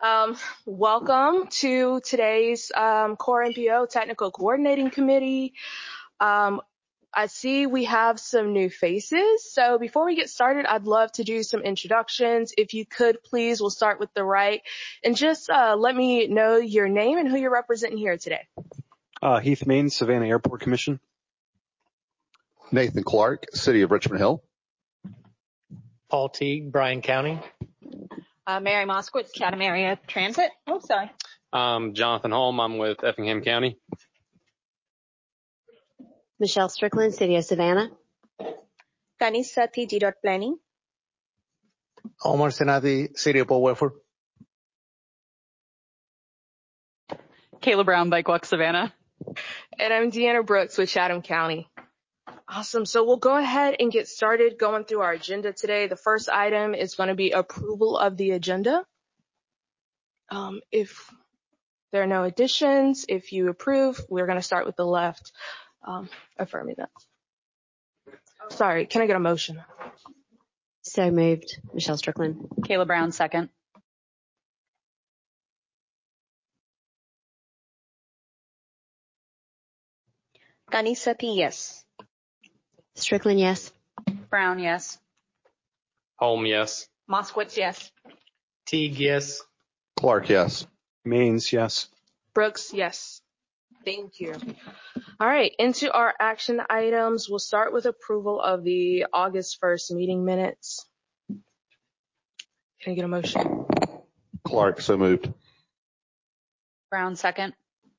Welcome to today's Core NPO Technical Coordinating Committee. I see we have some new faces. So before we get started, I'd love to do some introductions. If you could, please, we'll start with the right. And just let me know your name and who you're representing here today. Heath Main, Savannah Airport Commission. Nathan Clark, City of Richmond Hill. Paul Teague, Bryan County. Mary Moskowitz, Chatham Area Transit. Oh, sorry. Jonathan Holm, I'm with Effingham County. Michelle Strickland, City of Savannah. Tanis Sathi, GDOT Planning. Omar Senati, City of Port Wilford. Kayla Brown, Bike Walk Savannah. And I'm Deanna Brooks with Chatham County. Awesome. So we'll go ahead and get started going through our agenda today. The first item is going to be approval of the agenda. If there are no additions, if you approve, we're going to start with the left. Affirming that. Sorry, can I get a motion? So moved. Michelle Strickland. Kayla Brown, second. Tanis Sathi, yes. Strickland, yes. Brown, yes. Holm, yes. Moskowitz, yes. Teague, yes. Clark, yes. Mains, yes. Brooks, yes. Thank you. All right, into our action items. We'll start with approval of the August 1st meeting minutes. Can I get a motion? Clark, so moved. Brown, second.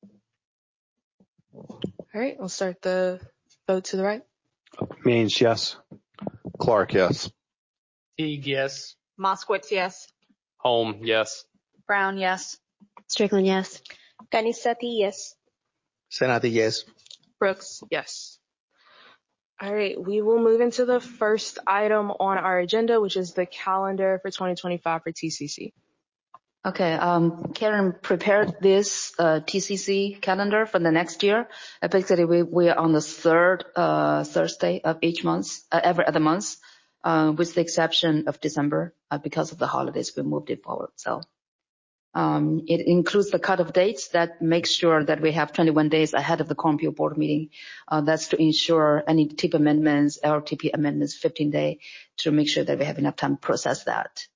All right, we'll start the vote to the right. Mains, yes. Clark, yes. Teague, yes. Moskowitz, yes. Holm, yes. Brown, yes. Strickland, yes. Tanis Sathi, yes. Senati, yes. Brooks, yes. All right, we will move into the first item on our agenda, which is the calendar for 2025 for TCC. Okay, Karen prepared this TCC calendar for the next year. Basically, we are on the third Thursday of each month, every other month, with the exception of December. Because of the holidays, we moved it forward. So it includes the cutoff dates that makes sure that we have 21 days ahead of the Core NPO board meeting. That's to ensure any TIP amendments, LTP amendments, 15 day, to make sure that we have enough time to process that.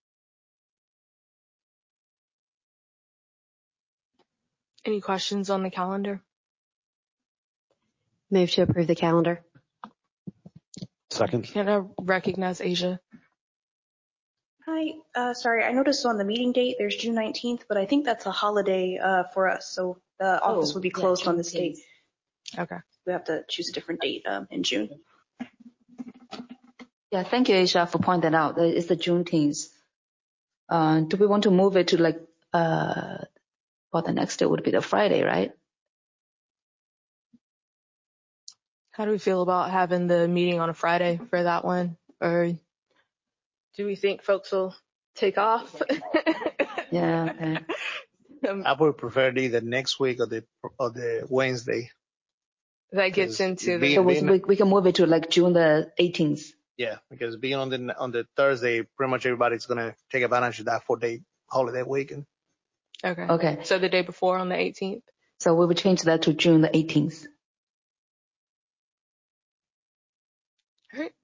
Any questions on the calendar? Move to approve the calendar. Second. Can I recognize Asia? Hi, sorry, I noticed on the meeting date there's June 19th, but I think that's a holiday for us, so the office would be closed on this date. Okay. We have to choose a different date in June. Yeah, thank you, Asia, for pointing that out. It's the Juneteenth. Do we want to move it to like, well, the next day would be the Friday, right? How do we feel about having the meeting on a Friday for that one? Or do we think folks will take off? Yeah, okay. I would prefer either next week or the Wednesday. That gets into the... So we can move it to like June the 18th. Yeah, because being on the Thursday, pretty much everybody's gonna take advantage of that 4-day holiday weekend. Okay. Okay. So the day before on the 18th? So we will change that to June the 18th. All right.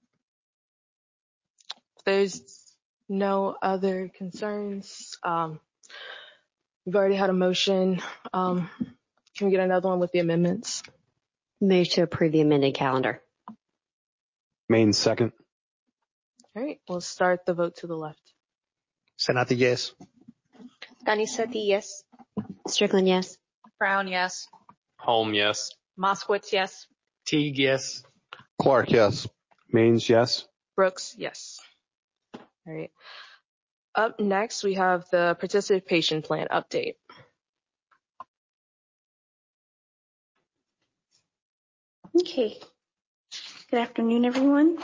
If there's no other concerns, we've already had a motion. Can we get another one with the amendments? Move to approve the amended calendar. Mains, second. All right, we'll start the vote to the left. Senati, yes. Tanis Sathi, yes. Strickland, yes. Brown, yes. Holm, yes. Moskowitz, yes. Teague, yes. Clark, yes. Mains, yes. Brooks, yes. All right. Up next, we have the participation plan update. Okay. Good afternoon, everyone.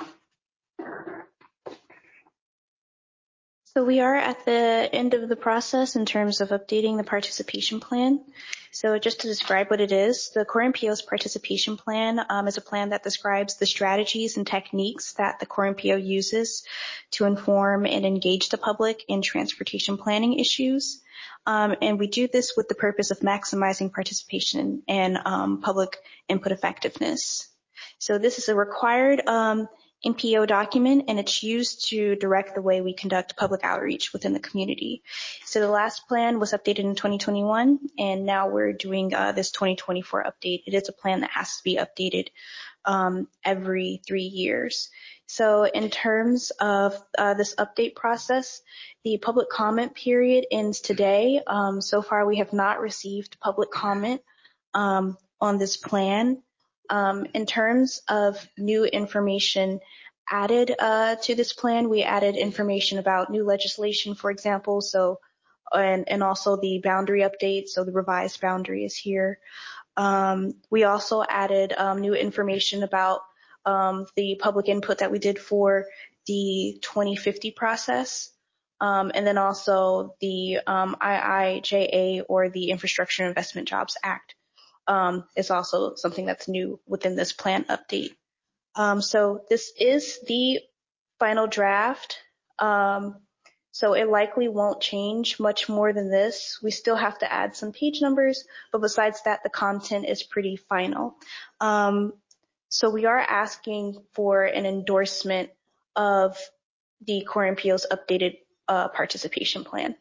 So we are at the end of the process in terms of updating the participation plan. So just to describe what it is, the Core NPO's participation plan is a plan that describes the strategies and techniques that the Core NPO uses to inform and engage the public in transportation planning issues. And we do this with the purpose of maximizing participation and public input effectiveness. So this is a required NPO document, and it's used to direct the way we conduct public outreach within the community. So the last plan was updated in 2021, and now we're doing this 2024 update. It is a plan that has to be updated every 3 years. So in terms of this update process, the public comment period ends today. So far, we have not received public comment on this plan. In terms of new information added to this plan, we added information about new legislation, for example, and also the boundary update, so the revised boundary is here. We also added new information about the public input that we did for the 2050 process, and then also the IIJA, or the Infrastructure Investment Jobs Act. Is also something that's new within this plan update. So this is the final draft. So it likely won't change much more than this. We still have to add some page numbers, but besides that, the content is pretty final. So we are asking for an endorsement of the Core NPO's updated participation plan.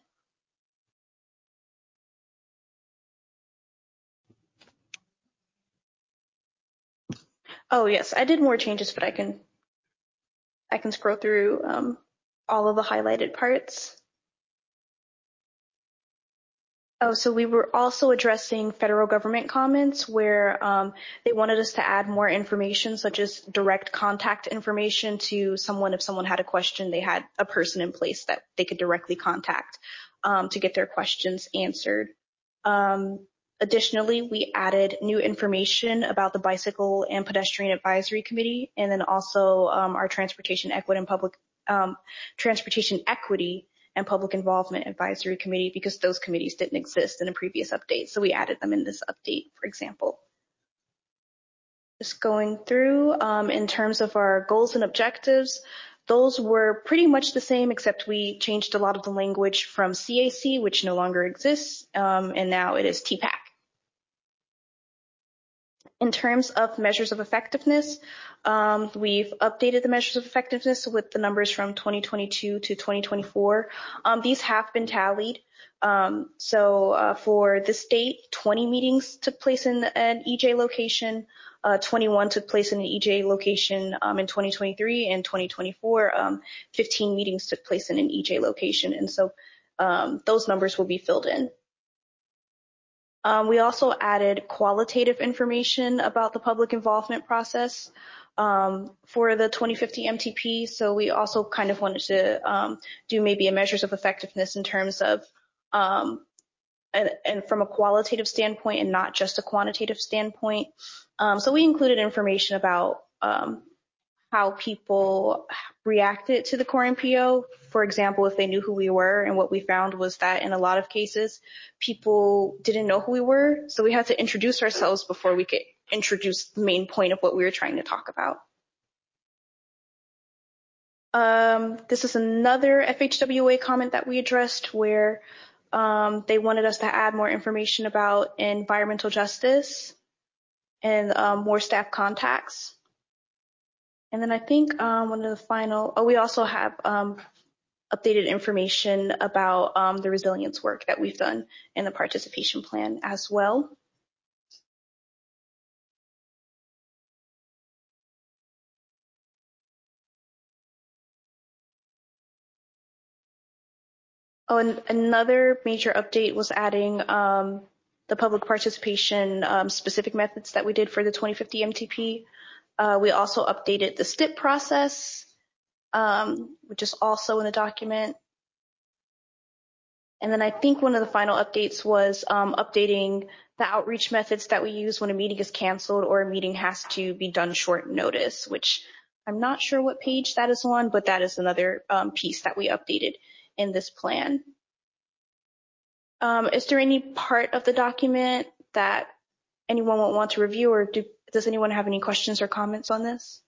Oh yes, I did more changes, but I can scroll through all of the highlighted parts. Oh, so we were also addressing federal government comments where they wanted us to add more information, such as direct contact information to someone. If someone had a question, they had a person in place that they could directly contact to get their questions answered. Additionally, we added new information about the Bicycle and Pedestrian Advisory Committee, and then also our Transportation Equity and Public Involvement Advisory Committee, because those committees didn't exist in a previous update. So we added them in this update, for example. Just going through, in terms of our goals and objectives, those were pretty much the same, except we changed a lot of the language from CAC, which no longer exists, and now it is TPAC. In terms of measures of effectiveness, we've updated the measures of effectiveness with the numbers from 2022 to 2024. These have been tallied. So for this date, 20 meetings took place in an EJ location, 21 took place in an EJ location in 2023, and 2024, 15 meetings took place in an EJ location. And so those numbers will be filled in. We also added qualitative information about the public involvement process for the 2050 MTP. So we also kind of wanted to do maybe a measures of effectiveness in terms of, and from a qualitative standpoint and not just a quantitative standpoint. So we included information about how people reacted to the Core NPO. For example, if they knew who we were, and what we found was that in a lot of cases, people didn't know who we were. So we had to introduce ourselves before we could introduce the main point of what we were trying to talk about. This is another FHWA comment that we addressed where they wanted us to add more information about environmental justice and more staff contacts. And then I think one of the final, we also have updated information about the resilience work that we've done in the participation plan as well. Oh, and another major update was adding the public participation specific methods that we did for the 2050 MTP. We also updated the STIP process, which is also in the document. And then I think one of the final updates was updating the outreach methods that we use when a meeting is canceled or a meeting has to be done short notice, which I'm not sure what page that is on, but that is another piece that we updated in this plan. Is there any part of the document that anyone will want to review, or does anyone have any questions or comments on this?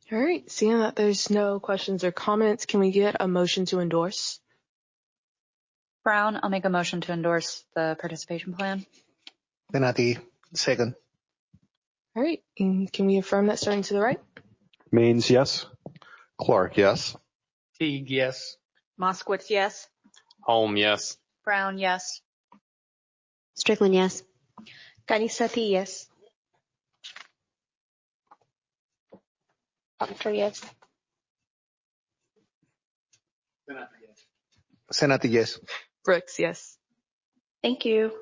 All right. Seeing that there's no questions or comments, can we get a motion to endorse? Brown, I'll make a motion to endorse the participation plan. Venati, second. All right. And can we affirm that starting to the right? Maines, yes. Clark, yes. Teague, yes. Moskowitz, yes. Holm, yes. Brown, yes. Strickland, yes. Kanisati, yes. Proctor, yes. Venati, yes. Brooks, yes. Thank you.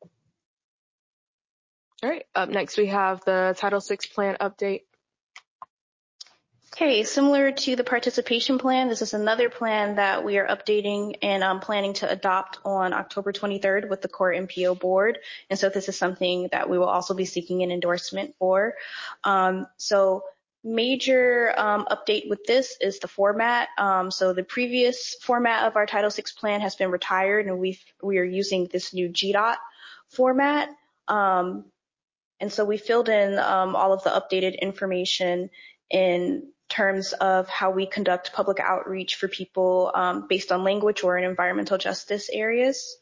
All right. Up next, we have the Title VI plan update. Okay, similar to the participation plan, this is another plan that we are updating and planning to adopt on October 23rd with the core MPO board. And so this is something that we will also be seeking an endorsement for. So major update with this is the format. So the previous format of our Title VI plan has been retired, and we are using this new GDOT format. And so we filled in all of the updated information in terms of how we conduct public outreach for people based on language or in environmental justice areas.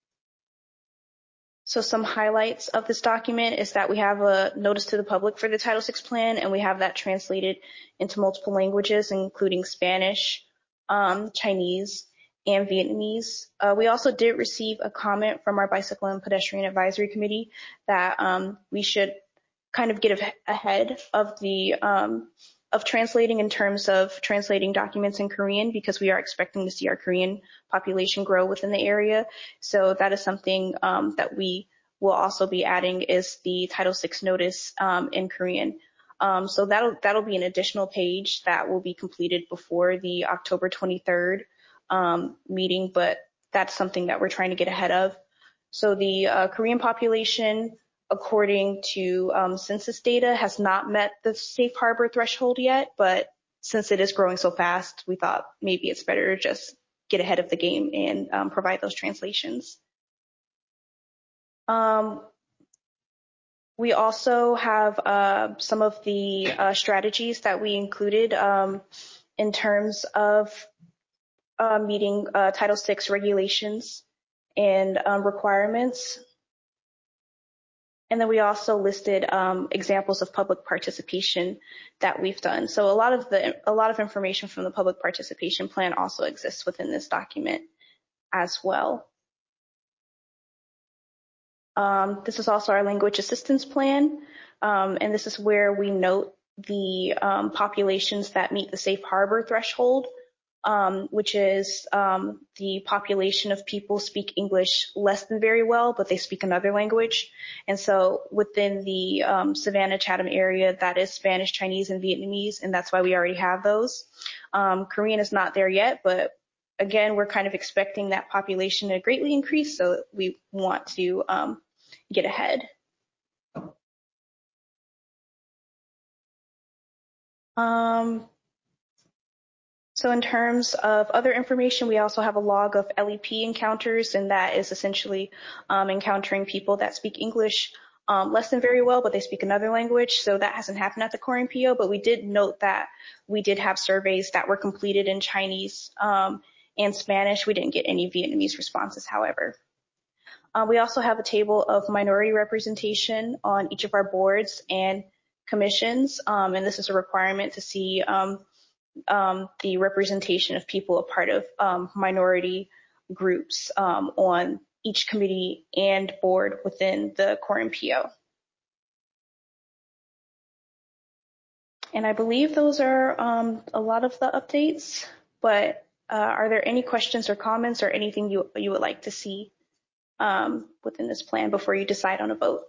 So some highlights of this document is that we have a notice to the public for the Title VI plan, and we have that translated into multiple languages, including Spanish, Chinese, and Vietnamese. We also did receive a comment from our Bicycle and Pedestrian Advisory Committee that we should kind of get ahead of the of translating in terms of translating documents in Korean, because we are expecting to see our Korean population grow within the area. So that is something that we will also be adding, is the Title VI notice in Korean. So that'll be an additional page that will be completed before the October 23rd meeting, but that's something that we're trying to get ahead of. So the Korean population, according to census data, has not met the safe harbor threshold yet, but since it is growing so fast, we thought maybe it's better to just get ahead of the game and provide those translations. We also have some of the strategies that we included in terms of meeting Title VI regulations and requirements. And then we also listed examples of public participation that we've done. So a lot of information from the public participation plan also exists within this document as well. This is also our language assistance plan, and this is where we note the populations that meet the safe harbor threshold, which is the population of people speak English less than very well, but they speak another language. And so within the Savannah-Chatham area, that is Spanish, Chinese, and Vietnamese, and that's why we already have those. Korean is not there yet, but again, we're kind of expecting that population to greatly increase, so we want to get ahead. So in terms of other information, we also have a log of LEP encounters, and that is essentially encountering people that speak English less than very well, but they speak another language. So that hasn't happened at the core MPO, but we did note that we did have surveys that were completed in Chinese and Spanish. We didn't get any Vietnamese responses, however. We also have a table of minority representation on each of our boards and commissions, and this is a requirement to see the representation of people a part of minority groups on each committee and board within the core MPO. And I believe those are a lot of the updates, but are there any questions or comments or anything you would like to see within this plan before you decide on a vote?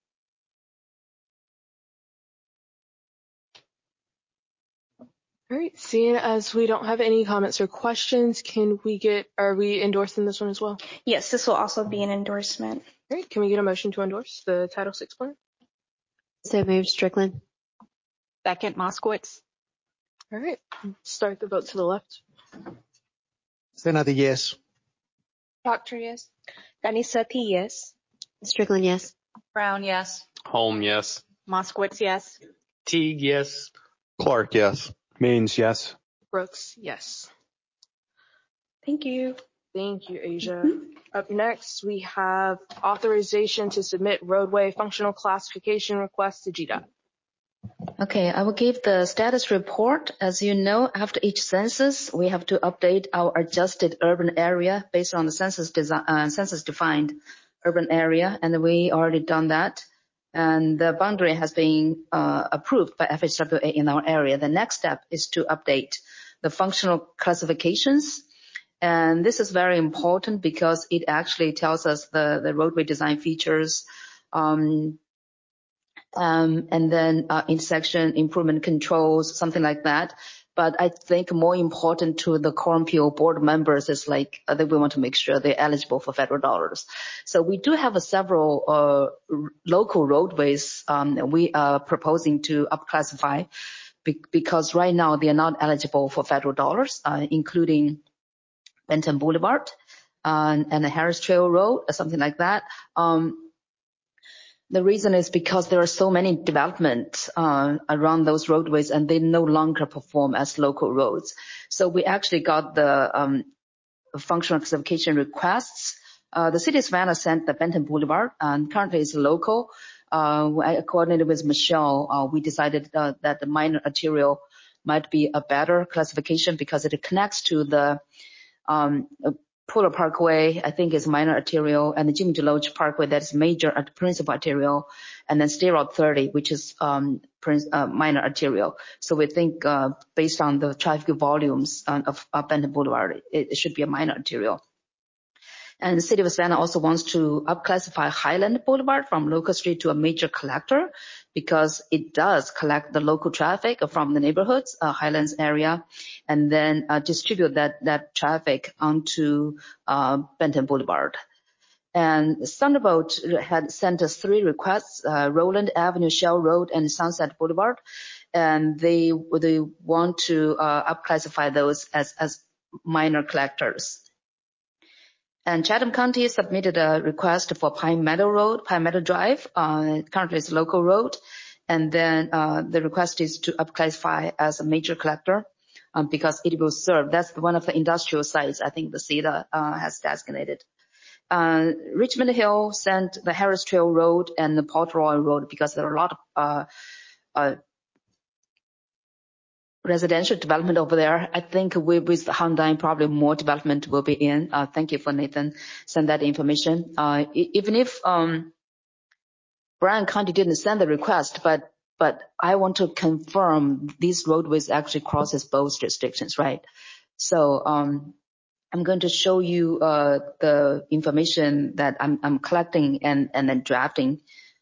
All right, seeing as we don't have any comments or questions, are we endorsing this one as well? Yes, this will also be an endorsement. All right, can we get a motion to endorse the Title VI plan? So moved, Strickland. Second, Moskowitz. All right, start the vote to the left. Venati, yes. Proctor, yes. Kanisati, yes. Strickland, yes. Brown, yes. Holm, yes. Moskowitz, yes. Teague, yes. Clark, yes. Maines, yes. Brooks, yes. Thank you. Thank you, Asia. Up next, we have authorization to submit roadway functional classification request to GDOT. Okay, I will give the status report. As you know, after each census, we have to update our adjusted urban area based on the census-defined urban area, and we already done that. And the boundary has been approved by FHWA in our area. The next step is to update the functional classifications. And this is very important because it actually tells us the roadway design features, and then intersection improvement controls, something like that. But I think more important to the Core MPO board members is like that we want to make sure they're eligible for federal dollars. So we do have several local roadways we are proposing to upclassify because right now they are not eligible for federal dollars, including Benton Boulevard and the Harris Trail Road or something like that. The reason is because there are so many developments around those roadways and they no longer perform as local roads. So we actually got the functional classification requests. The city of Savannah sent the Benton Boulevard and currently it's local. I coordinated with Michelle. We decided that the minor arterial might be a better classification because it connects to the Polar Parkway, I think is minor arterial, and the Jimmy DeLoach Parkway, that is major principal arterial, and then State Route 30, which is minor arterial. So we think based on the traffic volumes of Benton Boulevard, it should be a minor arterial. And the city of Savannah also wants to upclassify Highland Boulevard from local street to a major collector because it does collect the local traffic from the neighborhoods, Highlands area, and then distribute that traffic onto Benton Boulevard. And Thunderbolt had sent us 3 requests, Roland Avenue, Shell Road, and Sunset Boulevard. And they want to upclassify those as minor collectors. And Chatham County submitted a request for Pine Meadow Drive. Currently it's a local road. And then the request is to upclassify as a major collector because it will serve. That's one of the industrial sites I think the CETA has designated. Richmond Hill sent the Harris Trail Road and the Port Royal Road because there are a lot of residential development over there. I think with Hyundai, probably more development will be in. Thank you for Nathan send that information. Even if Bryan County didn't send the request, but I want to confirm these roadways actually crosses both jurisdictions, right? So I'm going to show you the information that I'm collecting and then drafting.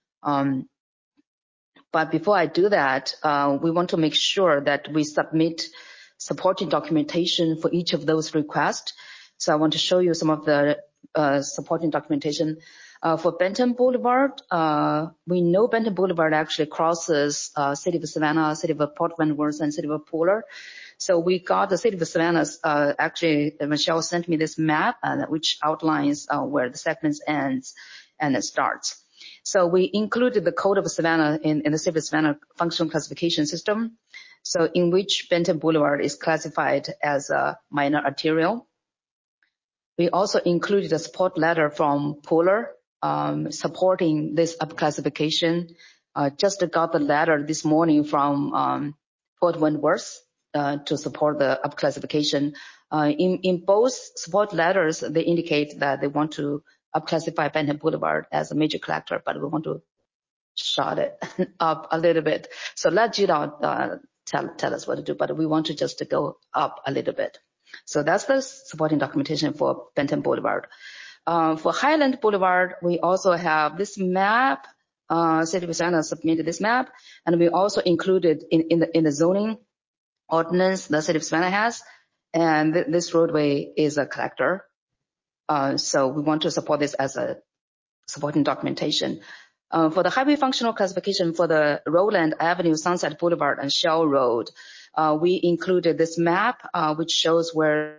But before I do that, we want to make sure that we submit supporting documentation for each of those requests. So I want to show you some of the supporting documentation. For Benton Boulevard, we know Benton Boulevard actually crosses City of Savannah, City of Port Wentworth, and City of Polar. So we got the City of Savannah's, actually Michelle sent me this map which outlines where the segments ends and it starts. So we included the Code of Savannah in the City of Savannah functional classification system, so in which Benton Boulevard is classified as a minor arterial. We also included a support letter from Polar supporting this upclassification. Just got the letter this morning from Port Wentworth to support the upclassification. In both support letters, they indicate that they want to upclassify Benton Boulevard as a major collector, but we want to short it up a little bit. So let GDOT tell us what to do, but we want to just go up a little bit. So that's the supporting documentation for Benton Boulevard. For Highland Boulevard, we also have this map. City of Savannah submitted this map, and we also included in the zoning ordinance the City of Savannah has, and this roadway is a collector. So we want to support this as a supporting documentation. For the highway functional classification for the Roland Avenue, Sunset Boulevard, and Shell Road, we included this map which shows where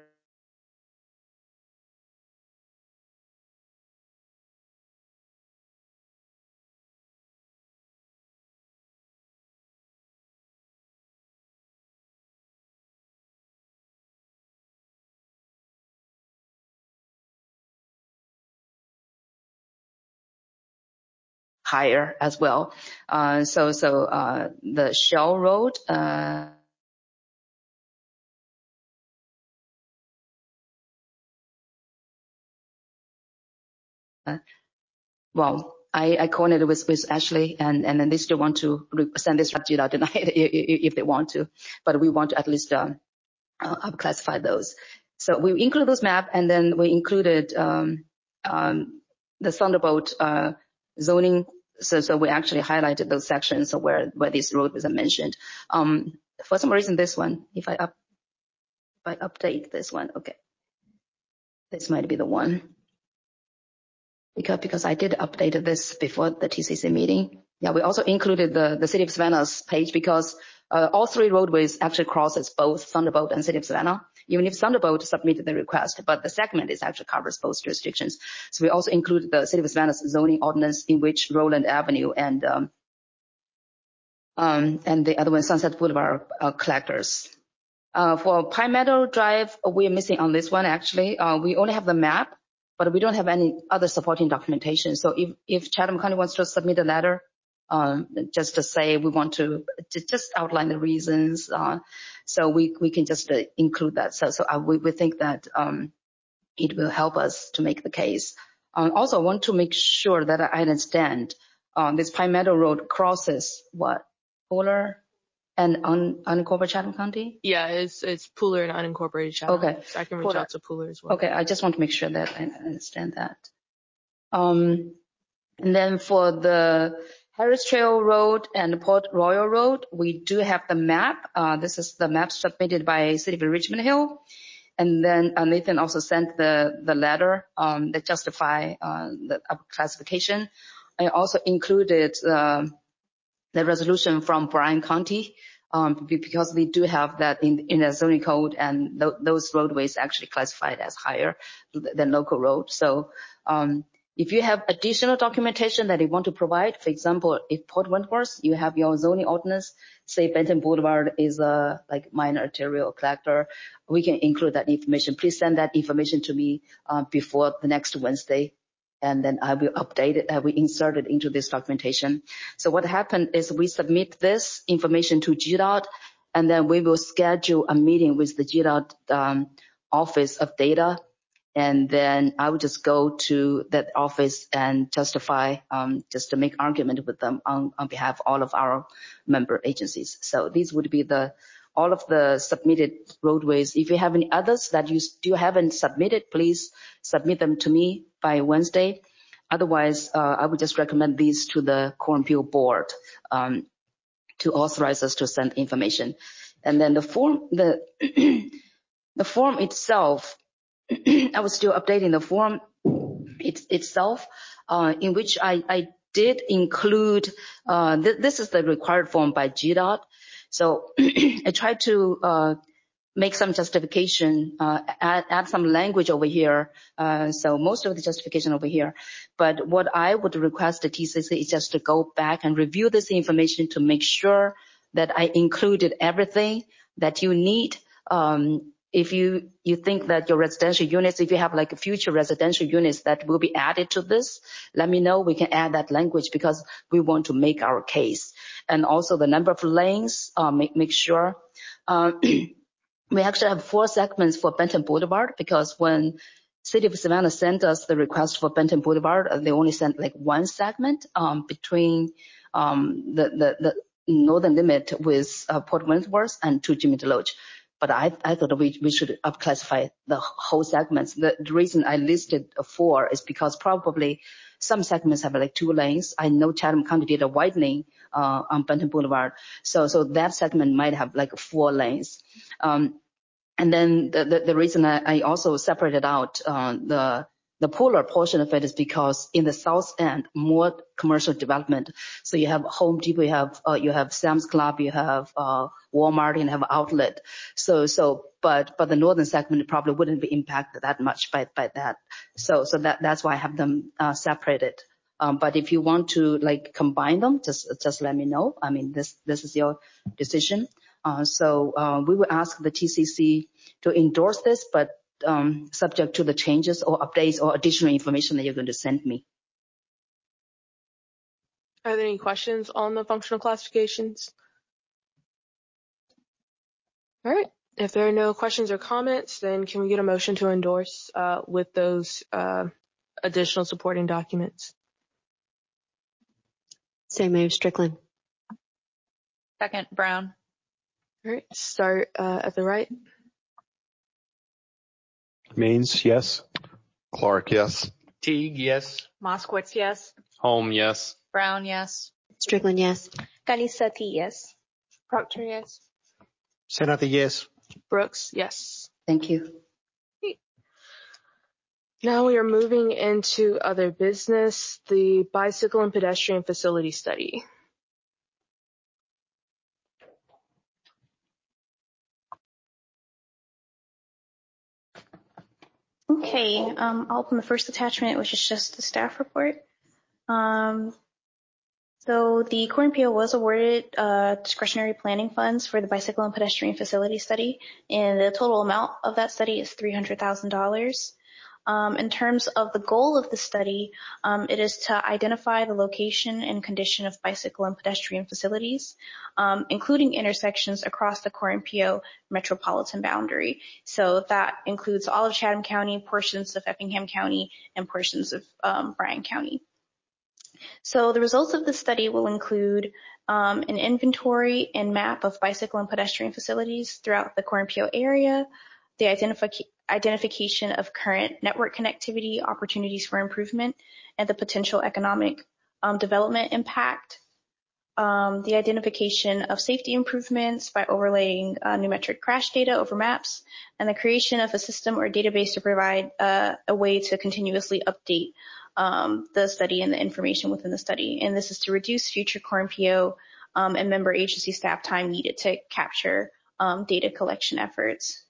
higher as well. The Shell Road, well, I coordinated with Ashley, and then they still want to send this to GDOT tonight if they want to, but we want to at least classify those. So we include those map, and then we included the Thunderbolt zoning. So we actually highlighted those sections where these roads are mentioned. For some reason, this one, if I update this one, okay, this might be the one. Because I did update this before the TCC meeting. Yeah, we also included the City of Savannah's page because all three roadways actually crosses both Thunderbolt and City of Savannah, even if Thunderbolt submitted the request, but the segment is actually covers both jurisdictions. So we also included the City of Savannah's zoning ordinance in which Roland Avenue and the other one, Sunset Boulevard, collectors. For Pine Meadow Drive, we're missing on this one actually. We only have the map, but we don't have any other supporting documentation. So if Chatham County wants to submit a letter, just to say we want to just outline the reasons, so we can just include that. So we think that it will help us to make the case. Also, I want to make sure that I understand this Pine Meadow Road crosses what? Pooler and unincorporated Chatham County? Yeah, it's Pooler and unincorporated Chatham. Okay. So I can reach out to Pooler as well. Okay, I just want to make sure that I understand that. And then for the Harris Trail Road and Port Royal Road, we do have the map. This is the map submitted by City of Richmond Hill. And then Nathan also sent the letter that justify the classification. I also included the resolution from Bryan County because we do have that in the zoning code, and those roadways actually classified as higher than local road. So if you have additional documentation that you want to provide, for example, if Port Wentworth, you have your zoning ordinance, say Benton Boulevard is a like minor arterial collector, we can include that information. Please send that information to me before the next Wednesday, and then I will update it. I will insert it into this documentation. So what happened is we submit this information to GDOT, and then we will schedule a meeting with the GDOT Office of Data. And then I would just go to that office and justify, just to make argument with them on behalf of all of our member agencies. So these would be all of the submitted roadways. If you have any others that you still haven't submitted, please submit them to me by Wednesday. Otherwise, I would just recommend these to the Core and Appeal Board to authorize us to send information. And then the form itself, I was still updating the form itself, in which I did include, this is the required form by GDOT. So I tried to make some justification, add some language over here. So most of the justification over here. But what I would request the TCC is just to go back and review this information to make sure that I included everything that you need. If you think that your residential units, if you have like future residential units that will be added to this, let me know. We can add that language because we want to make our case. And also the number of lanes, make sure. We actually have 4 segments for Benton Boulevard because when City of Savannah sent us the request for Benton Boulevard, they only sent like 1 segment between the northern limit with Port Wentworth and to Jimmy DeLoach. But I thought we should upclassify the whole segments. The reason I listed 4 is because probably some segments have like 2 lanes. I know Chatham County did a widening on Benton Boulevard, so that segment might have like 4 lanes. And then the reason I also separated out the polar portion of it is because in the south end, more commercial development. So you have Home Depot, you have Sam's Club, you have Walmart, and you have outlet. But the northern segment probably wouldn't be impacted that much by that. So that's why I have them separated. But if you want to like combine them, just let me know. I mean, this is your decision. So we will ask the TCC to endorse this, but subject to the changes or updates or additional information that you're going to send me. Are there any questions on the functional classifications? All right. If there are no questions or comments, then can we get a motion to endorse with those additional supporting documents? So moved, Strickland. Second, Brown. All right. Start at the right. Maines, yes. Clark, yes. Teague, yes. Moskowitz, yes. Holm, yes. Brown, yes. Strickland, yes. Kanisati, yes. Proctor, yes. Senate, yes. Brooks, yes. Thank you. Now we are moving into other business, the bicycle and pedestrian facility study. Okay, I'll open the first attachment, which is just the staff report. So the Core MPO was awarded discretionary planning funds for the bicycle and pedestrian facility study, and the total amount of that study is $300,000. In terms of the goal of the study, it is to identify the location and condition of bicycle and pedestrian facilities, including intersections across the Core MPO metropolitan boundary. So that includes all of Chatham County, portions of Effingham County, and portions of Bryan County. So the results of the study will include an inventory and map of bicycle and pedestrian facilities throughout the Core MPO area, the identification of current network connectivity, opportunities for improvement, and the potential economic development impact, the identification of safety improvements by overlaying numeric crash data over maps, and the creation of a system or database to provide a way to continuously update the study and the information within the study. And this is to reduce future Core MPO and member agency staff time needed to capture data collection efforts.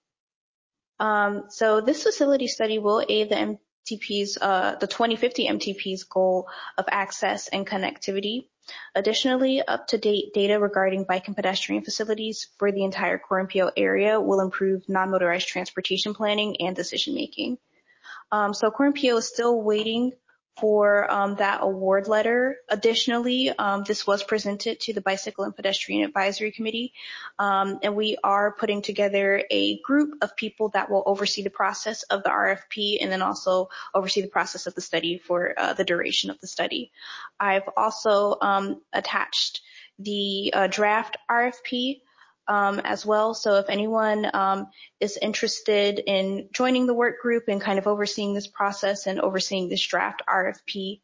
So this facility study will aid the MTP's, the 2050 MTP's goal of access and connectivity. Additionally, up-to-date data regarding bike and pedestrian facilities for the entire Core MPO area will improve non-motorized transportation planning and decision-making. So Core MPO is still waiting for that award letter. Additionally, this was presented to the Bicycle and Pedestrian Advisory Committee, and we are putting together a group of people that will oversee the process of the RFP and then also oversee the process of the study for the duration of the study. I've also attached the draft RFP as well. So if anyone is interested in joining the work group and kind of overseeing this process and overseeing this draft RFP,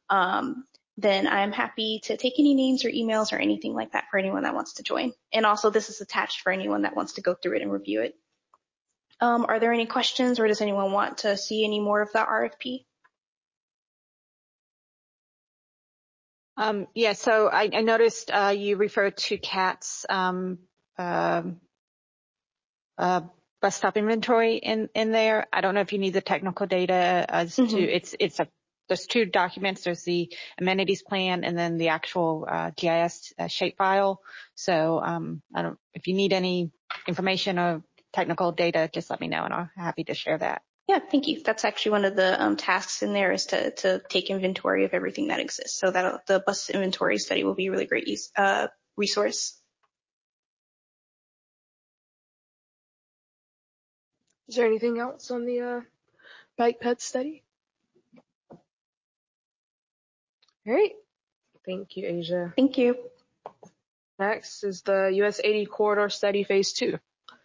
then I'm happy to take any names or emails or anything like that for anyone that wants to join. And also this is attached for anyone that wants to go through it and review it. Are there any questions, or does anyone want to see any more of the RFP? Yeah, so I noticed you referred to CAT's bus stop inventory in there. I don't know if you need the technical data as to there's two documents. There's the amenities plan and then the actual GIS shapefile. So if you need any information or technical data, just let me know and I'm happy to share that. Yeah, thank you. That's actually one of the tasks in there is to take inventory of everything that exists. So that the bus inventory study will be a really great resource. Is there anything else on the bike ped study? All right. Thank you, Asia. Thank you. Next is the US 80 corridor study phase 2.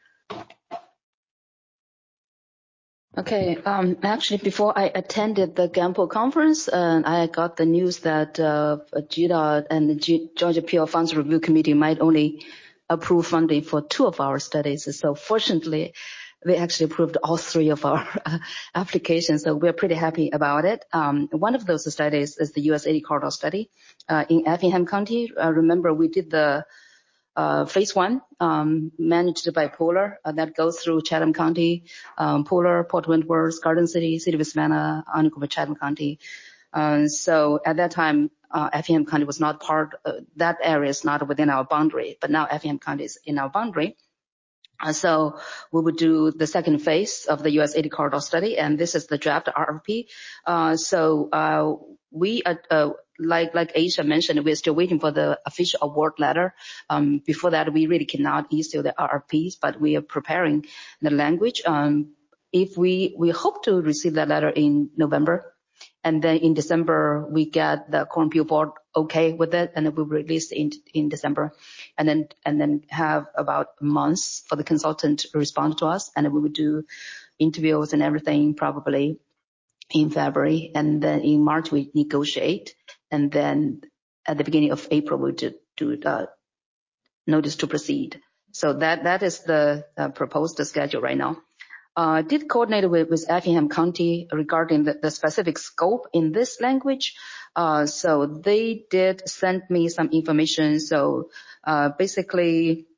Okay, actually before I attended the GAMPO conference, I got the news that GDOT and the Georgia PO Funds Review Committee might only approve funding for 2 of our studies. So fortunately, they actually approved all 3 of our applications, so we're pretty happy about it. One of those studies is the US 80 corridor study in Effingham County. Remember, we did the phase 1 managed by Polar that goes through Chatham County, Polar, Port Wentworth, Garden City, City of Savannah, Unicoi, Chatham County. So at that time, Effingham County was not part. That area is not within our boundary, but now Effingham County is in our boundary. So we would do the second phase of the US 80 corridor study, and this is the draft RFP. So we like Aisha mentioned, we're still waiting for the official award letter. Before that, we really cannot issue the RFPs, but we are preparing the language. If we hope to receive that letter in November, and then in December we get the Core MPO board okay with it, and then we release in December, and then have about a month for the consultant to respond to us, and then we would do interviews and everything probably in February, and then in March we negotiate, and then at the beginning of April we do notice to proceed. So that is the proposed schedule right now. Did coordinate with Effingham County regarding the specific scope in this language. So they did send me some information. So basically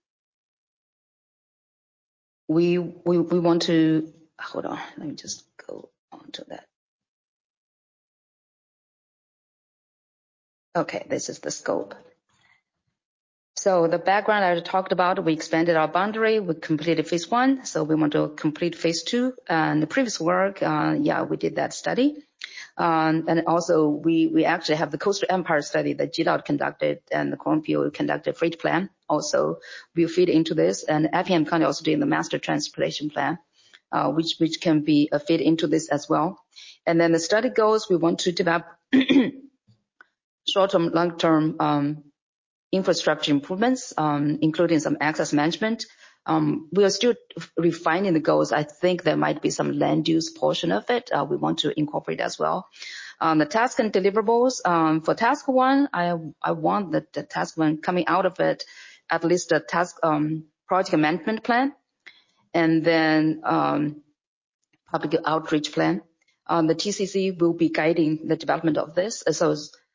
we want to, hold on, let me just go on to that. Okay, this is the scope. So the background I talked about, we expanded our boundary, we completed phase 1, so we want to complete phase 2. And the previous work, we did that study. And also we actually have the Coastal Empire study that GDOT conducted and the Core MPO conducted freight plan. Also, will feed into this, and Effingham County also doing the master transportation plan, which can be a fit into this as well. And then the study goals, we want to develop short-term, long-term infrastructure improvements, including some access management. We are still refining the goals. I think there might be some land use portion of it. We want to incorporate as well. The task and deliverables, for task 1, I want the task 1 coming out of it, at least a task project management plan, and then public outreach plan. The TCC will be guiding the development of this. So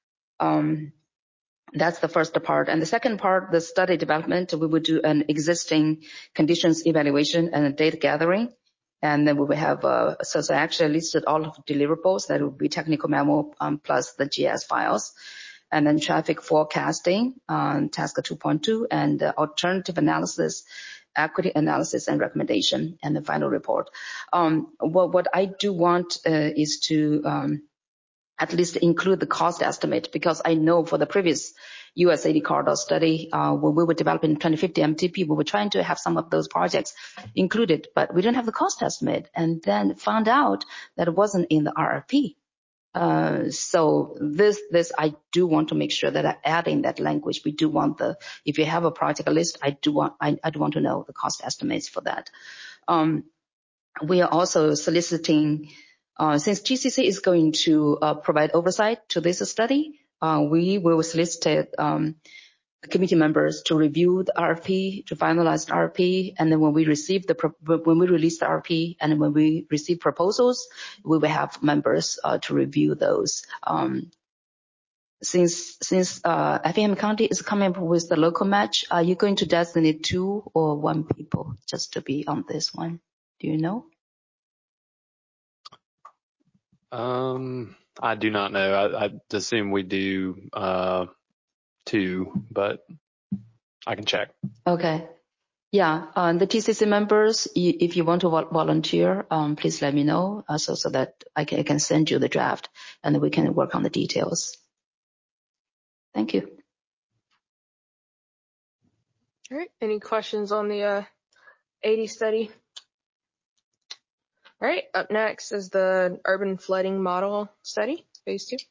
that's the first part. And the second part, the study development, we will do an existing conditions evaluation and a data gathering. And then we will have, so I actually listed all of the deliverables. That will be technical memo plus the GIS files. And then traffic forecasting, task 2.2, and alternative analysis, equity analysis and recommendation, and the final report. What I do want is to at least include the cost estimate, because I know for the previous USAID corridor study, when we were developing 2050 MTP, we were trying to have some of those projects included, but we didn't have the cost estimate, and then found out that it wasn't in the RFP. So this I do want to make sure that I add in that language. We do want if you have a project list, I do want to know the cost estimates for that. We are also soliciting, since GCC is going to provide oversight to this study, we will solicit the committee members to review the RFP, to finalize the RFP, and then when we release the RFP and when we receive proposals, we will have members to review those. Since Effingham County is coming up with the local match, are you going to designate 2 or 1 people just to be on this one? Do you know? I do not know. I assume we do 2, but I can check. Okay. Yeah. The TCC members, if you want to volunteer, please let me know so that I can send you the draft and we can work on the details. Thank you. All right. Any questions on the 80 study? All right. Up next is the urban flooding model study, phase 2.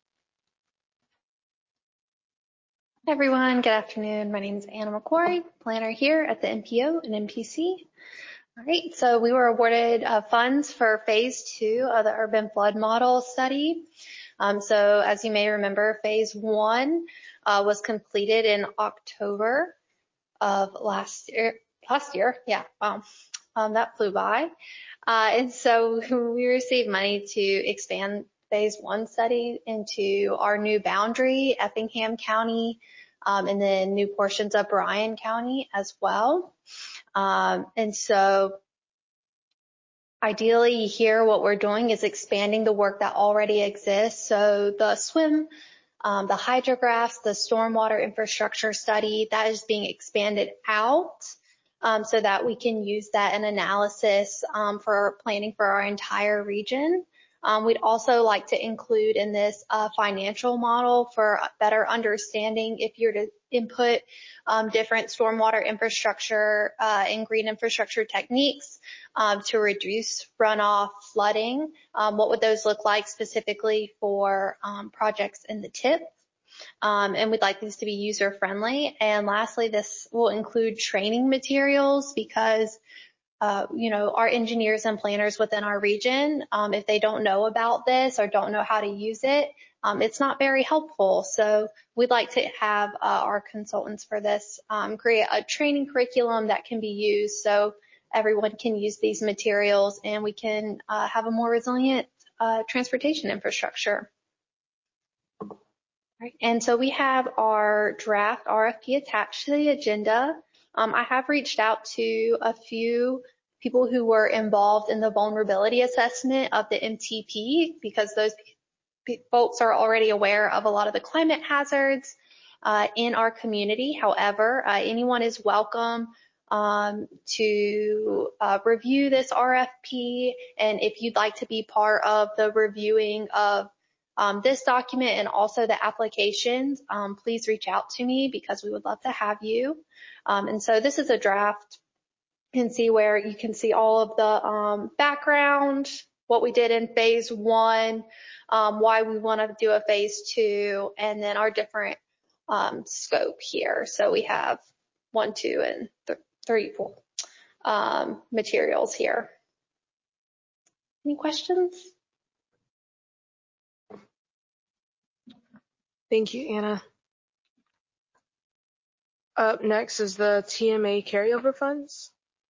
Hi everyone, good afternoon. My name is Anna McQuarrie, planner here at the MPO and MPC. All right, so we were awarded funds for phase 2 of the urban flood model study. So as you may remember, phase 1 was completed in October of last year. Yeah, wow. That flew by. And so we received money to expand phase 1 study into our new boundary, Effingham County, and then new portions of Bryan County as well. And so ideally here what we're doing is expanding the work that already exists. So the SWIM, the hydrographs, the stormwater infrastructure study, that is being expanded out so that we can use that in analysis for planning for our entire region. We'd also like to include in this a financial model for better understanding if you're to input different stormwater infrastructure and green infrastructure techniques to reduce runoff flooding. What would those look like specifically for projects in the TIP? And we'd like these to be user friendly. And lastly, this will include training materials because our engineers and planners within our region, if they don't know about this or don't know how to use it, it's not very helpful. So we'd like to have our consultants for this create a training curriculum that can be used so everyone can use these materials and we can have a more resilient transportation infrastructure. Right. And so we have our draft RFP attached to the agenda. I have reached out to a few people who were involved in the vulnerability assessment of the MTP because those folks are already aware of a lot of the climate hazards in our community. However, anyone is welcome to review this RFP. And if you'd like to be part of the reviewing of this document and also the applications, please reach out to me because we would love to have you. And so this is a draft. You can see where you can see all of the background, what we did in phase 1, why we want to do a phase 2, and then our different scope here. So we have 1, 2, and 3, 4 materials here. Any questions? Thank you, Anna. Up next is the TMA carryover funds.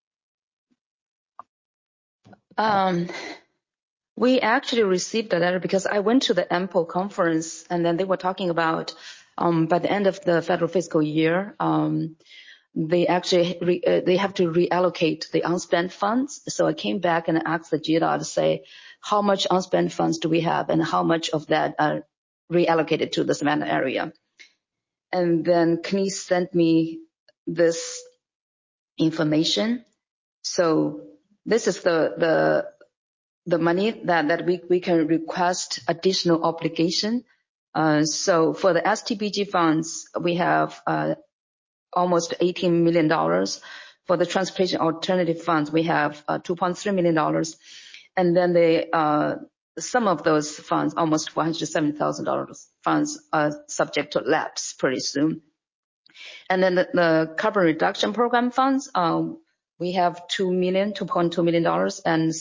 We actually received a letter because I went to the AMPO conference and then they were talking about by the end of the federal fiscal year, they actually they have to reallocate the unspent funds. So I came back and asked the GDOT to say, how much unspent funds do we have and how much of that are reallocated to the Savannah area? And then CNEAS sent me this information. So this is the money that we can request additional obligation. So for the STBG funds, we have almost $18 million. For the transportation alternative funds, we have $2.3 million. And then some of those funds, almost $470,000 funds, are subject to lapse pretty soon. And then the carbon reduction program funds, we have $2.2 million, and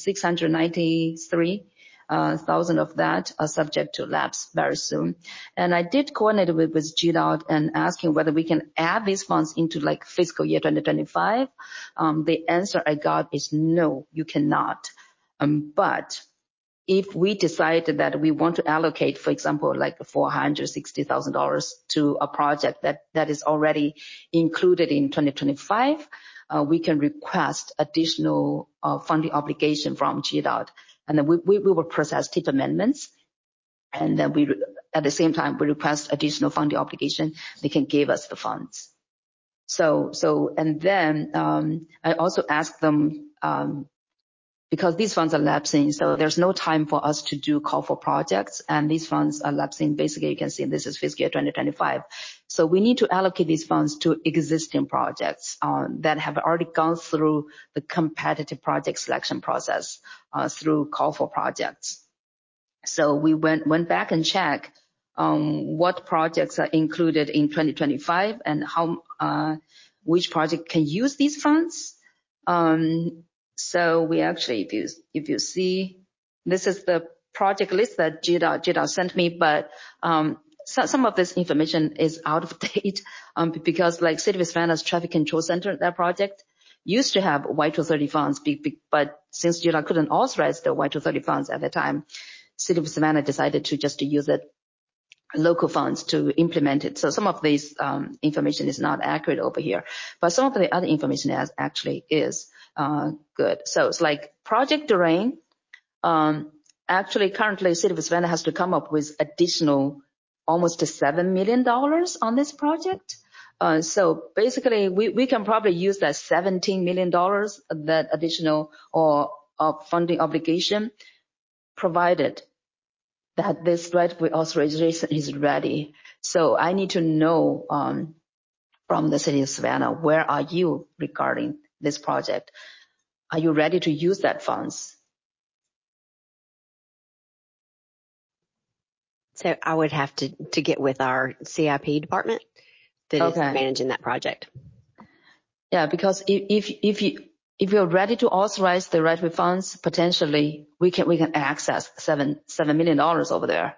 693,000 of that are subject to lapse very soon. And I did coordinate with GDOT and asking whether we can add these funds into like fiscal year 2025. The answer I got is no, you cannot. But if we decide that we want to allocate, for example, like $460,000 to a project that is already included in 2025, we can request additional funding obligation from GDOT. And then we will process TIP amendments. And then at the same time, we request additional funding obligation. They can give us the funds. And then I also asked them, because these funds are lapsing, so there's no time for us to do call for projects, and these funds are lapsing. Basically, you can see this is fiscal year 2025. So we need to allocate these funds to existing projects that have already gone through the competitive project selection process through call for projects. So we went back and checked what projects are included in 2025 and which project can use these funds. So we actually, if you see, this is the project list that GDOT sent me, but some of this information is out of date because like City of Savannah's Traffic Control Center, that project used to have Y230 funds, but since GDOT couldn't authorize the Y230 funds at the time, City of Savannah decided to just use it local funds to implement it. So some of this information is not accurate over here, but some of the other information actually is good. So it's like Project Terrain. Actually, currently, City of Savannah has to come up with additional almost $7 million on this project. So basically, we can probably use that $17 million, that additional or funding obligation, provided that this right-of-way authorization is ready. So I need to know from the city of Savannah, where are you regarding this project? Are you ready to use that funds? So I would have to get with our CIP department that is managing that project. Yeah, because if you're ready to authorize the right-of-way funds, potentially we can access $7 million over there.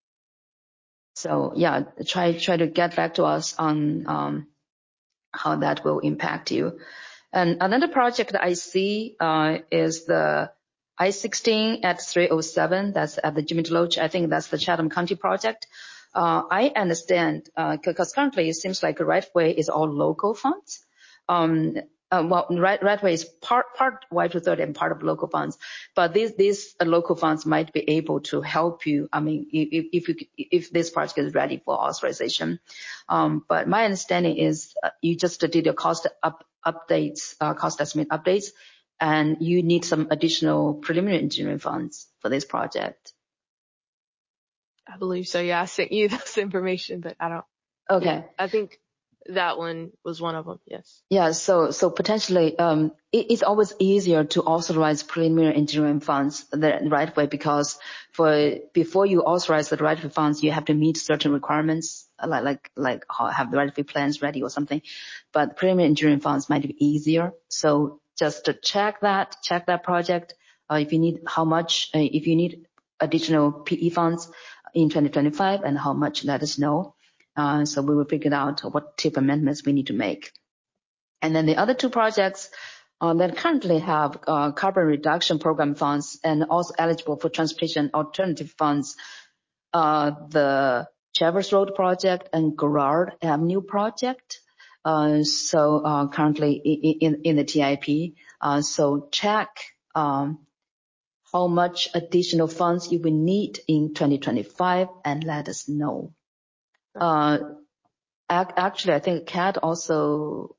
So yeah, try to get back to us on how that will impact you. And another project that I see is the I-16 at 307. That's at the Jimmy Deloach. I think that's the Chatham County project. I understand because currently it seems like the right-of-way is all local funds. Well, right-of-way is part Y230 and part of local funds, but these local funds might be able to help you. I mean, if this project is ready for authorization. But my understanding is you just did your cost estimate updates, and you need some additional preliminary engineering funds for this project. I believe so. Yeah, I sent you this information, but I don't. Okay. Yeah, I think that one was one of them. Yes. Yeah. So potentially, it's always easier to authorize preliminary engineering funds the right way, because before you authorize the right way funds, you have to meet certain requirements, like have the right way plans ready or something. But preliminary engineering funds might be easier. So just to check that project. If you need if you need additional PE funds in 2025 and how much, let us know. So we will figure out what tip amendments we need to make. And then the other two projects that currently have carbon reduction program funds and also eligible for transportation alternative funds, the Traverse Road project and Garrard Avenue project. So currently in the TIP. So check how much additional funds you will need in 2025 and let us know. Actually, I think CAD also,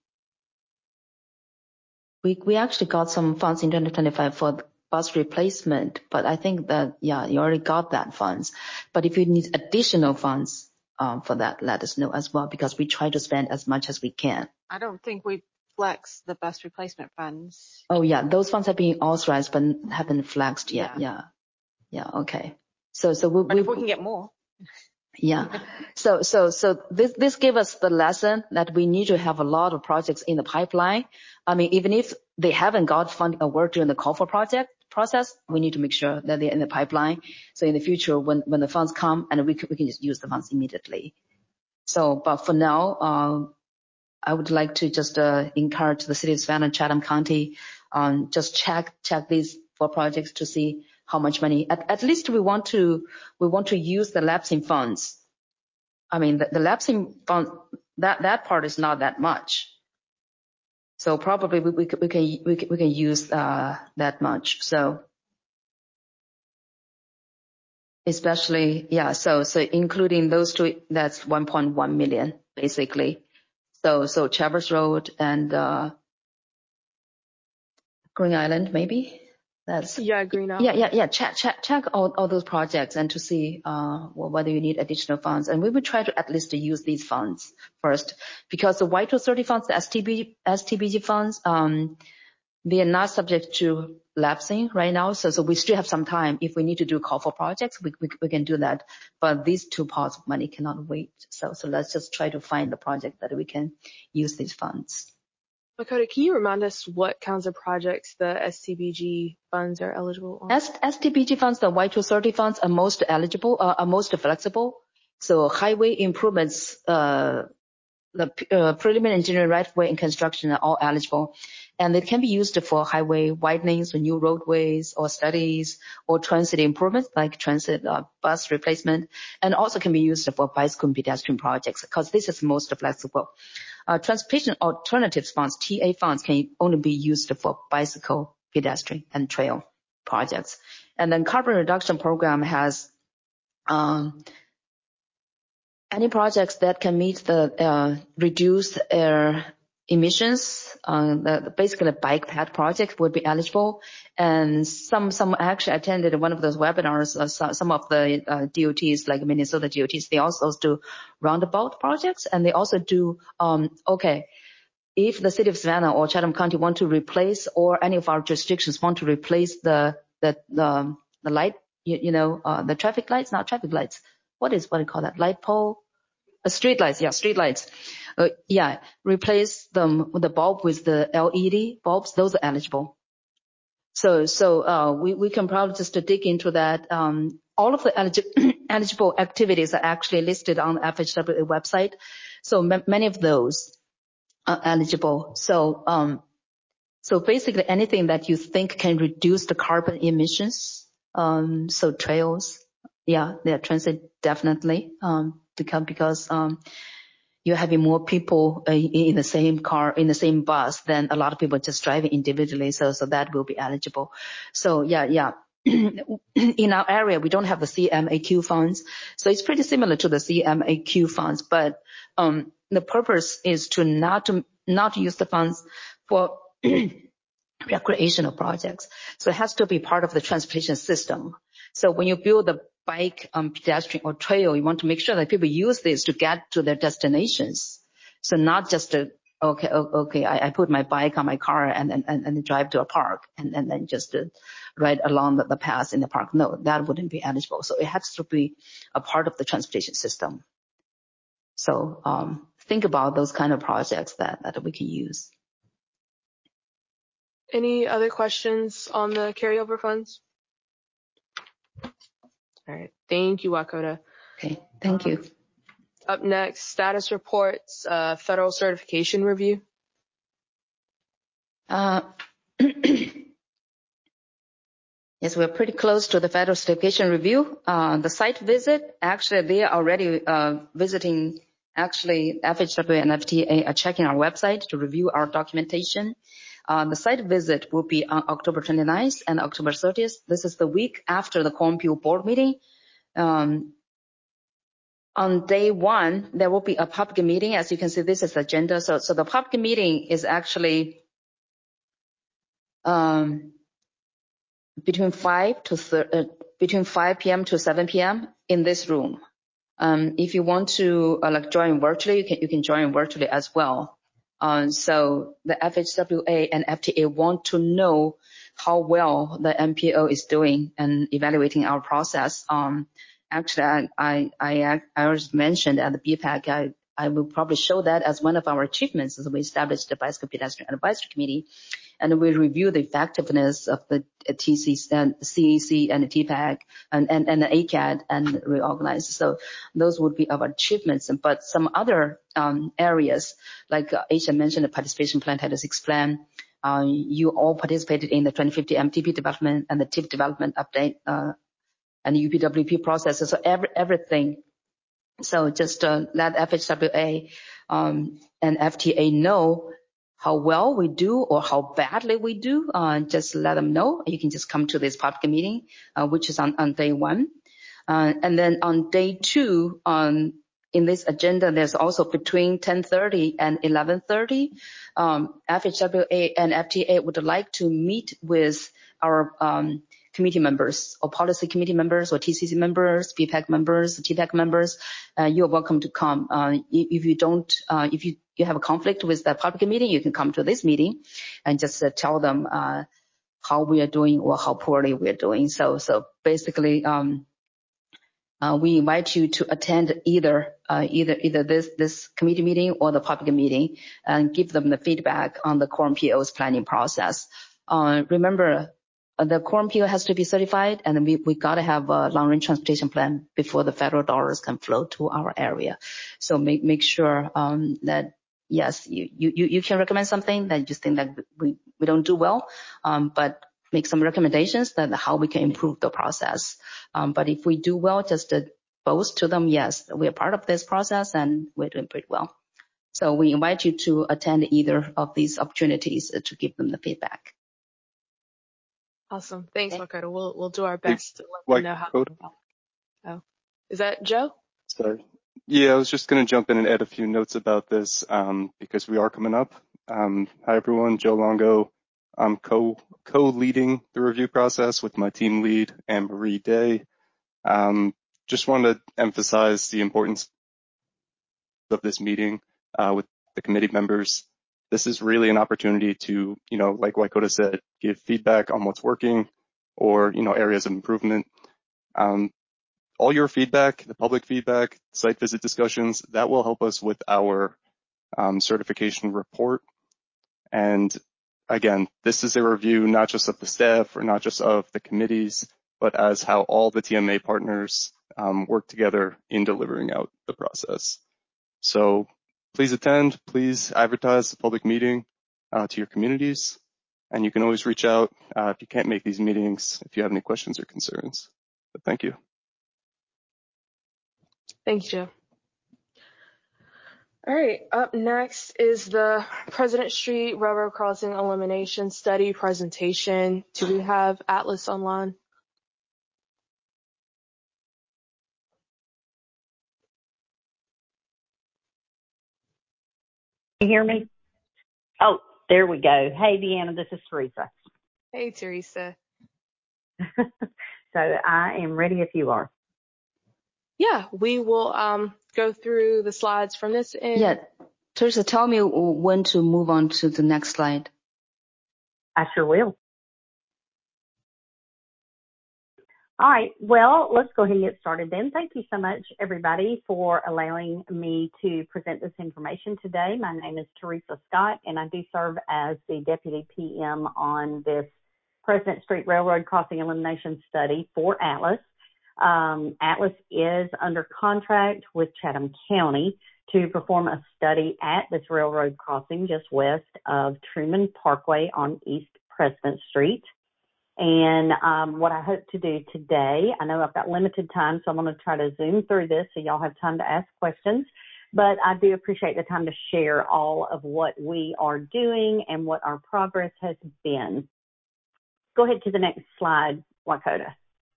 we actually got some funds in 2025 for the bus replacement, but I think that, yeah, you already got that funds. But if you need additional funds for that, let us know as well, because we try to spend as much as we can. I don't think we flex the bus replacement funds. Oh yeah, those funds have been authorized but haven't flexed yet. Yeah. Okay. So but if we can get more. Yeah. So this gave us the lesson that we need to have a lot of projects in the pipeline. I mean, even if they haven't got funding or work during the call for project process, we need to make sure that they're in the pipeline. So in the future, when the funds come, and we can just use the funds immediately. So, but for now, I would like to just encourage the city of Savannah and Chatham County, just check these 4 projects to see how much money. At least we want to use the lapsing funds. I mean, the lapsing fund, that part is not that much. So probably we can use that much. So especially, yeah. So including those 2, that's 1.1 million basically. So Traverse Road and Green Island maybe. That's Green Island. Yeah. Check all those projects and to see whether you need additional funds. And we will try to at least use these funds first, because the Y230 funds, the STBG funds, they are not subject to lapsing right now. So we still have some time. If we need to do call for projects, we can do that. But these 2 parts of money cannot wait. So let's just try to find the project that we can use these funds. Lakota, can you remind us what kinds of projects the STBG funds are eligible on? STBG funds, the Y230 funds are most eligible, are most flexible. So highway improvements, the preliminary engineering right-of-way and construction are all eligible. And it can be used for highway widenings or new roadways or studies or transit improvements like transit bus replacement, and also can be used for bicycle and pedestrian projects because this is most flexible. Transportation alternatives funds, TA funds, can only be used for bicycle, pedestrian, and trail projects. And then carbon reduction program has any projects that can meet the reduced air emissions, basically the bike path project would be eligible. And some actually attended one of those webinars. Some of the DOTs, like Minnesota DOTs, they also do roundabout projects, and they also do if the city of Savannah or Chatham County want to replace, or any of our jurisdictions want to replace the light, the traffic lights, not traffic lights. What do you call that? Light pole? Street lights. Yeah, street lights. Replace them with the bulb with the LED bulbs. Those are eligible. So we can probably just dig into that. All of the eligible activities are actually listed on the FHWA website. So many of those are eligible. So basically anything that you think can reduce the carbon emissions. So trails, transit definitely, because you're having more people in the same car, in the same bus than a lot of people just driving individually. So that will be eligible. So in our area, we don't have the CMAQ funds. So it's pretty similar to the CMAQ funds, but the purpose is to not use the funds for recreational projects. So it has to be part of the transportation system. So when you build a bike, pedestrian or trail, you want to make sure that people use this to get to their destinations. So not just I put my bike on my car and drive to a park and then just ride along the path in the park. No, that wouldn't be eligible. So it has to be a part of the transportation system. So think about those kind of projects that we can use. Any other questions on the carryover funds? All right. Thank you, Wakota. Okay. Thank you. Up next, status reports, federal certification review. Yes, we're pretty close to the federal certification review. The site visit, actually, they are already visiting. Actually, FHWA and FTA are checking our website to review our documentation. The site visit will be on October 29th and October 30th. This is the week after the CORMPU board meeting. On day one, there will be a public meeting. As you can see, this is the agenda. So the public meeting is actually between 5 p.m. to 7 p.m. in this room. If you want to join virtually, you can join virtually as well. So the FHWA and FTA want to know how well the MPO is doing and evaluating our process. Actually, I already mentioned at the BPAC, I will probably show that as one of our achievements as we established the Bicycle Pedestrian Advisory Committee, and we review the effectiveness of the TC and CEC and the TPAC and the ACAD and reorganize. So those would be our achievements. But some other areas, like Aisha mentioned, the participation plan, Title 6 plan. You all participated in the 2050 MTP development and the TIP development update and the UPWP processes. So everything. So just let FHWA and FTA know how well we do or how badly we do. Just let them know. You can just come to this public meeting, which is on day one. And then on day two, in this agenda, there's also between 10:30 and 11:30. FHWA and FTA would like to meet with our committee members or policy committee members or TCC members, BPAC members, TPAC members. You're welcome to come. If you have a conflict with the public meeting, you can come to this meeting and just tell them how we are doing or how poorly we are doing. So basically, we invite you to attend either this committee meeting or the public meeting and give them the feedback on the CORMPO's planning process. Remember, the CORMPO has to be certified, and we got to have a long-range transportation plan before the federal dollars can flow to our area. So make sure that yes, you can recommend something that you think that we don't do well, but make some recommendations that how we can improve the process. But if we do well, just boast to them, yes, we are part of this process and we're doing pretty well. So we invite you to attend either of these opportunities to give them the feedback. Awesome. Thanks, Wakota. We'll do our best to let them know how. Oh, is that Joe? Sorry. Yeah, I was just going to jump in and add a few notes about this because we are coming up Hi, everyone. Joe Longo. I'm co-leading the review process with my team lead, Anne-Marie Day. Just wanted to emphasize the importance of this meeting with the committee members. This is really an opportunity to, like Waikota said, give feedback on what's working or, areas of improvement. All your feedback, the public feedback, site visit discussions, that will help us with our certification report. And again, this is a review not just of the staff or not just of the committees, but as how all the TMA partners work together in delivering out the process. So please attend, please advertise the public meeting to your communities, and you can always reach out if you can't make these meetings, if you have any questions or concerns. But thank you. Thank you, Joe. All right, up next is the President Street Railroad Crossing Elimination Study presentation. Do we have Atlas online? Can you hear me? Oh, there we go. Hey, Deanna, this is Teresa. Hey, Teresa. So I am ready if you are. Yeah, we will go through the slides from this end. Yeah, Teresa, tell me when to move on to the next slide. I sure will. All right, well, let's go ahead and get started then. Thank you so much, everybody, for allowing me to present this information today. My name is Teresa Scott, and I do serve as the Deputy PM on this President Street Railroad Crossing Elimination Study for Atlas. Atlas is under contract with Chatham County to perform a study at this railroad crossing just west of Truman Parkway on East President Street. And what I hope to do today, I know I've got limited time, so I'm going to try to zoom through this so y'all have time to ask questions. But I do appreciate the time to share all of what we are doing and what our progress has been. Go ahead to the next slide, Waikota.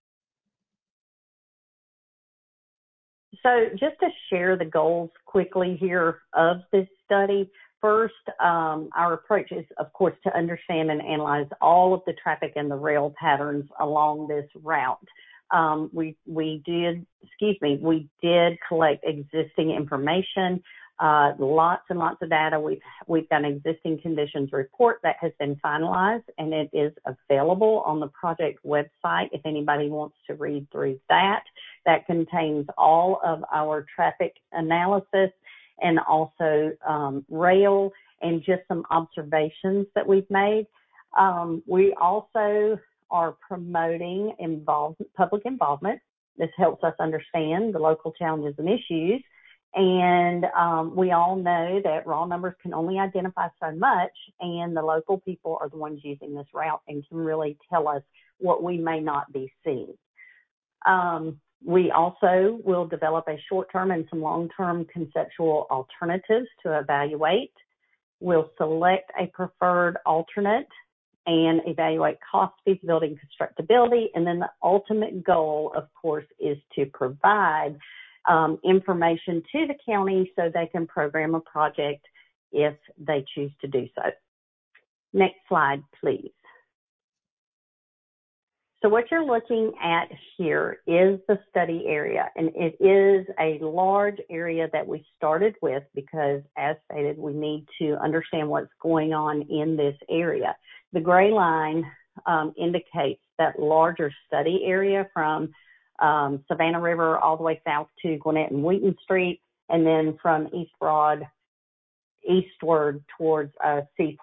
So just to share the goals quickly here of this study. First, our approach is, of course, to understand and analyze all of the traffic and the rail patterns along this route. We did collect existing information, lots and lots of data. We've got an existing conditions report that has been finalized, and it is available on the project website if anybody wants to read through that. That contains all of our traffic analysis and also rail and just some observations that we've made. We also are promoting public involvement. This helps us understand the local challenges and issues. And we all know that raw numbers can only identify so much, and the local people are the ones using this route and can really tell us what we may not be seeing. We also will develop a short-term and some long-term conceptual alternatives to evaluate. We'll select a preferred alternate and evaluate cost, feasibility, and constructability. And then the ultimate goal, of course, is to provide information to the county so they can program a project if they choose to do so. Next slide, please. So what you're looking at here is the study area, and it is a large area that we started with because, as stated, we need to understand what's going on in this area. The gray line indicates that larger study area from Savannah River all the way south to Gwinnett and Wheaton Street, and then from East Broad eastward towards Sea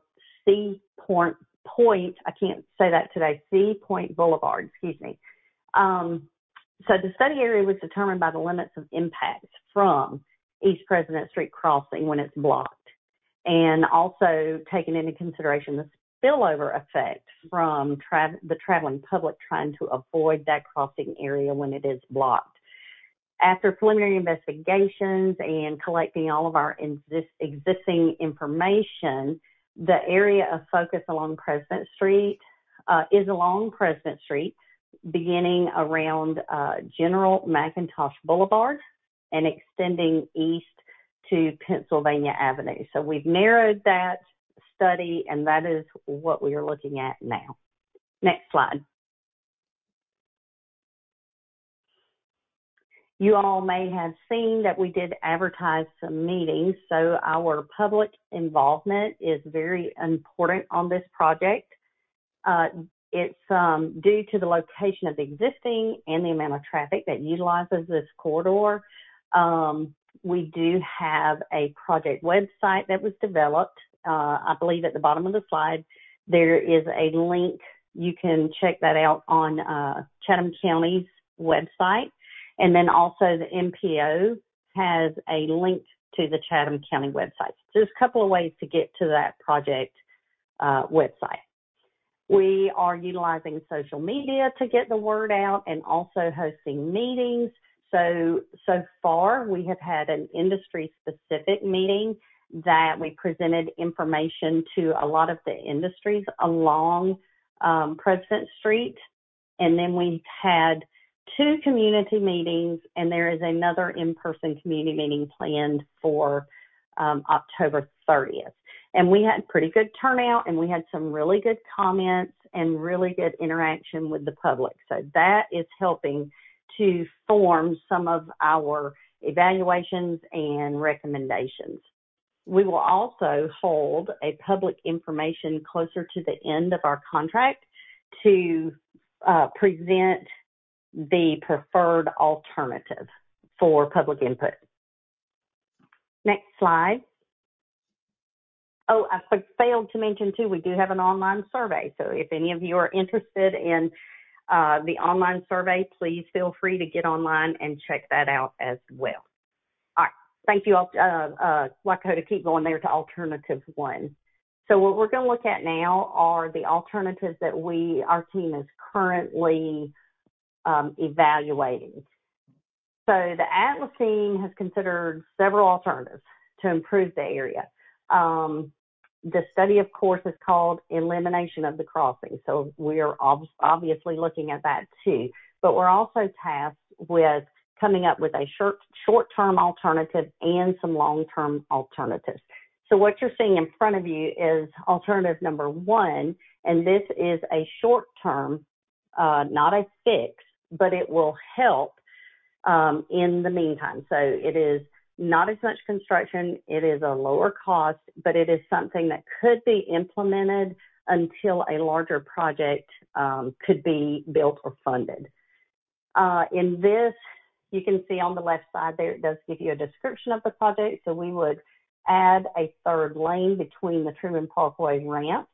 Point Boulevard, excuse me. So the study area was determined by the limits of impacts from East President Street crossing when it's blocked, and also taking into consideration the spillover effect from the traveling public trying to avoid that crossing area when it is blocked. After preliminary investigations and collecting all of our existing information, the area of focus along President Street is along President Street, beginning around General McIntosh Boulevard and extending east to Pennsylvania Avenue. So we've narrowed that study, and that is what we are looking at now. Next slide. You all may have seen that we did advertise some meetings, so our public involvement is very important on this project. It's due to the location of the existing and the amount of traffic that utilizes this corridor. We do have a project website that was developed. I believe at the bottom of the slide, there is a link. You can check that out on Chatham County's website. And then also the MPO has a link to the Chatham County website. So there's a couple of ways to get to that project website. We are utilizing social media to get the word out and also hosting meetings. So far, we have had an industry-specific meeting that we presented information to a lot of the industries along President Street. And then we've had 2 community meetings, and there is another in-person community meeting planned for October 30th. And we had pretty good turnout, and we had some really good comments and really good interaction with the public. So that is helping to form some of our evaluations and recommendations. We will also hold a public information closer to the end of our contract to present the preferred alternative for public input. Next slide. Oh, I failed to mention too, we do have an online survey. So if any of you are interested in the online survey, please feel free to get online and check that out as well. All right, thank you all. Lakota, keep going there to alternative 1. So what we're going to look at now are the alternatives that our team is currently evaluating. So the Atlas team has considered several alternatives to improve the area. The study, of course, is called Elimination of the Crossing. So we are obviously looking at that too. But we're also tasked with coming up with a short-term alternative and some long-term alternatives. So what you're seeing in front of you is alternative number 1, and this is a short-term, not a fix, but it will help in the meantime. So it is not as much construction, it is a lower cost, but it is something that could be implemented until a larger project could be built or funded. In this, you can see on the left side there, it does give you a description of the project. So we would add a 3rd lane between the Truman Parkway ramps.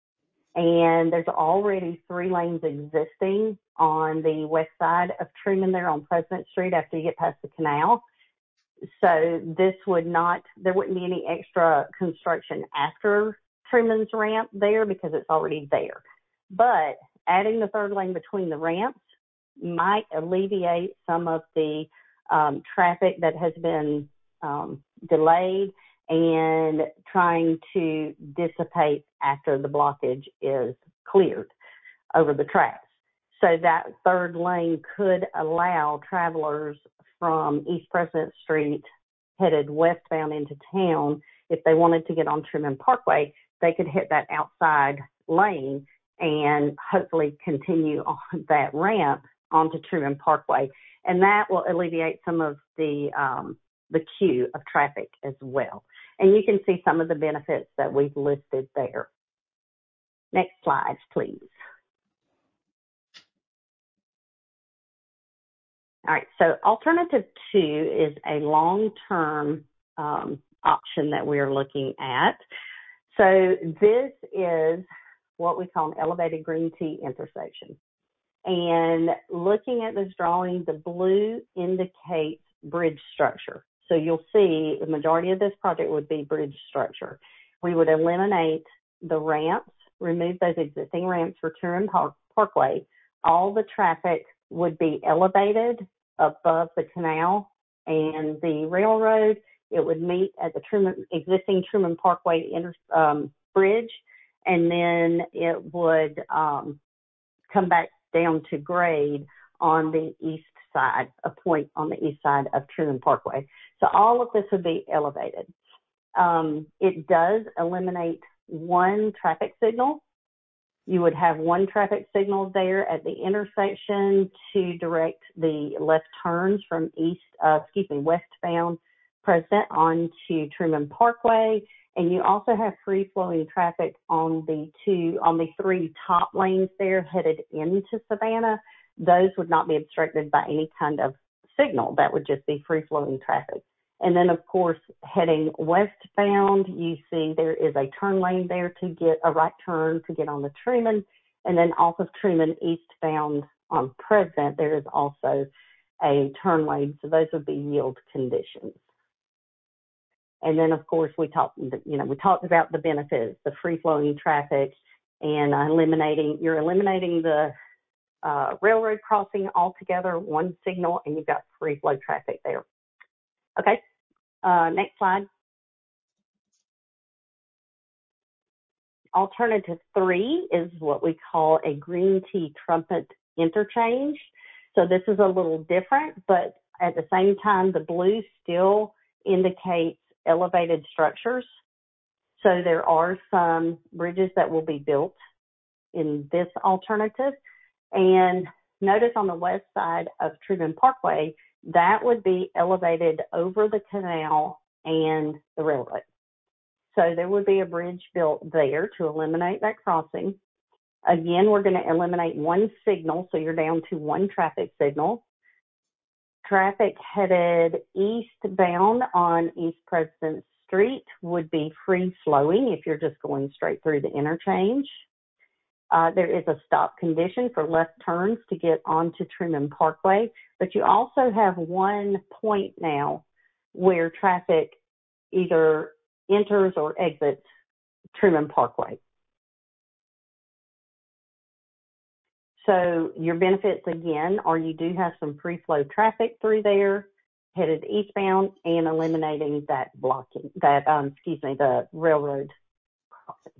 And there's already 3 lanes existing on the west side of Truman there on President Street after you get past the canal. So there wouldn't be any extra construction after Truman's ramp there because it's already there. But adding the 3rd lane between the ramps might alleviate some of the traffic that has been delayed and trying to dissipate after the blockage is cleared over the tracks. So that 3rd lane could allow travelers from East President Street headed westbound into town. If they wanted to get on Truman Parkway, they could hit that outside lane and hopefully continue on that ramp onto Truman Parkway. And that will alleviate some of the queue of traffic as well. And you can see some of the benefits that we've listed there. Next slide, please. All right, so alternative 2 is a long-term option that we're looking at. So this is what we call an elevated green T intersection. And looking at this drawing, the blue indicates bridge structure. So you'll see the majority of this project would be bridge structure. We would eliminate the ramps, remove those existing ramps for Truman Parkway. All the traffic would be elevated above the canal and the railroad. It would meet at the existing Truman Parkway bridge, and then it would come back down to grade on the east side, a point on the east side of Truman Parkway. So all of this would be elevated. It does eliminate one traffic signal. You would have one traffic signal there at the intersection to direct the left turns from westbound President onto Truman Parkway. And you also have free-flowing traffic on the three top lanes there headed into Savannah. Those would not be obstructed by any kind of signal. That would just be free-flowing traffic. And then, of course, heading westbound, you see there is a turn lane there to get a right turn to get on the Truman. And then off of Truman eastbound on President, there is also a turn lane. So those would be yield conditions. And then, of course, we talked about the benefits, the free-flowing traffic, and you're eliminating the railroad crossing altogether, one signal, and you've got free-flow traffic there. Okay. Next slide. Alternative 3 is what we call a Green Tea Trumpet interchange. So this is a little different, but at the same time, the blue still indicates elevated structures. So there are some bridges that will be built in this alternative. And notice on the west side of Truman Parkway, that would be elevated over the canal and the railroad. So there would be a bridge built there to eliminate that crossing. Again, we're going to eliminate one signal, so you're down to one traffic signal. Traffic headed eastbound on East President Street would be free flowing if you're just going straight through the interchange. There is a stop condition for left turns to get onto Truman Parkway, but you also have one point now where traffic either enters or exits Truman Parkway. So your benefits again are you do have some free flow traffic through there headed eastbound and eliminating the railroad crossing.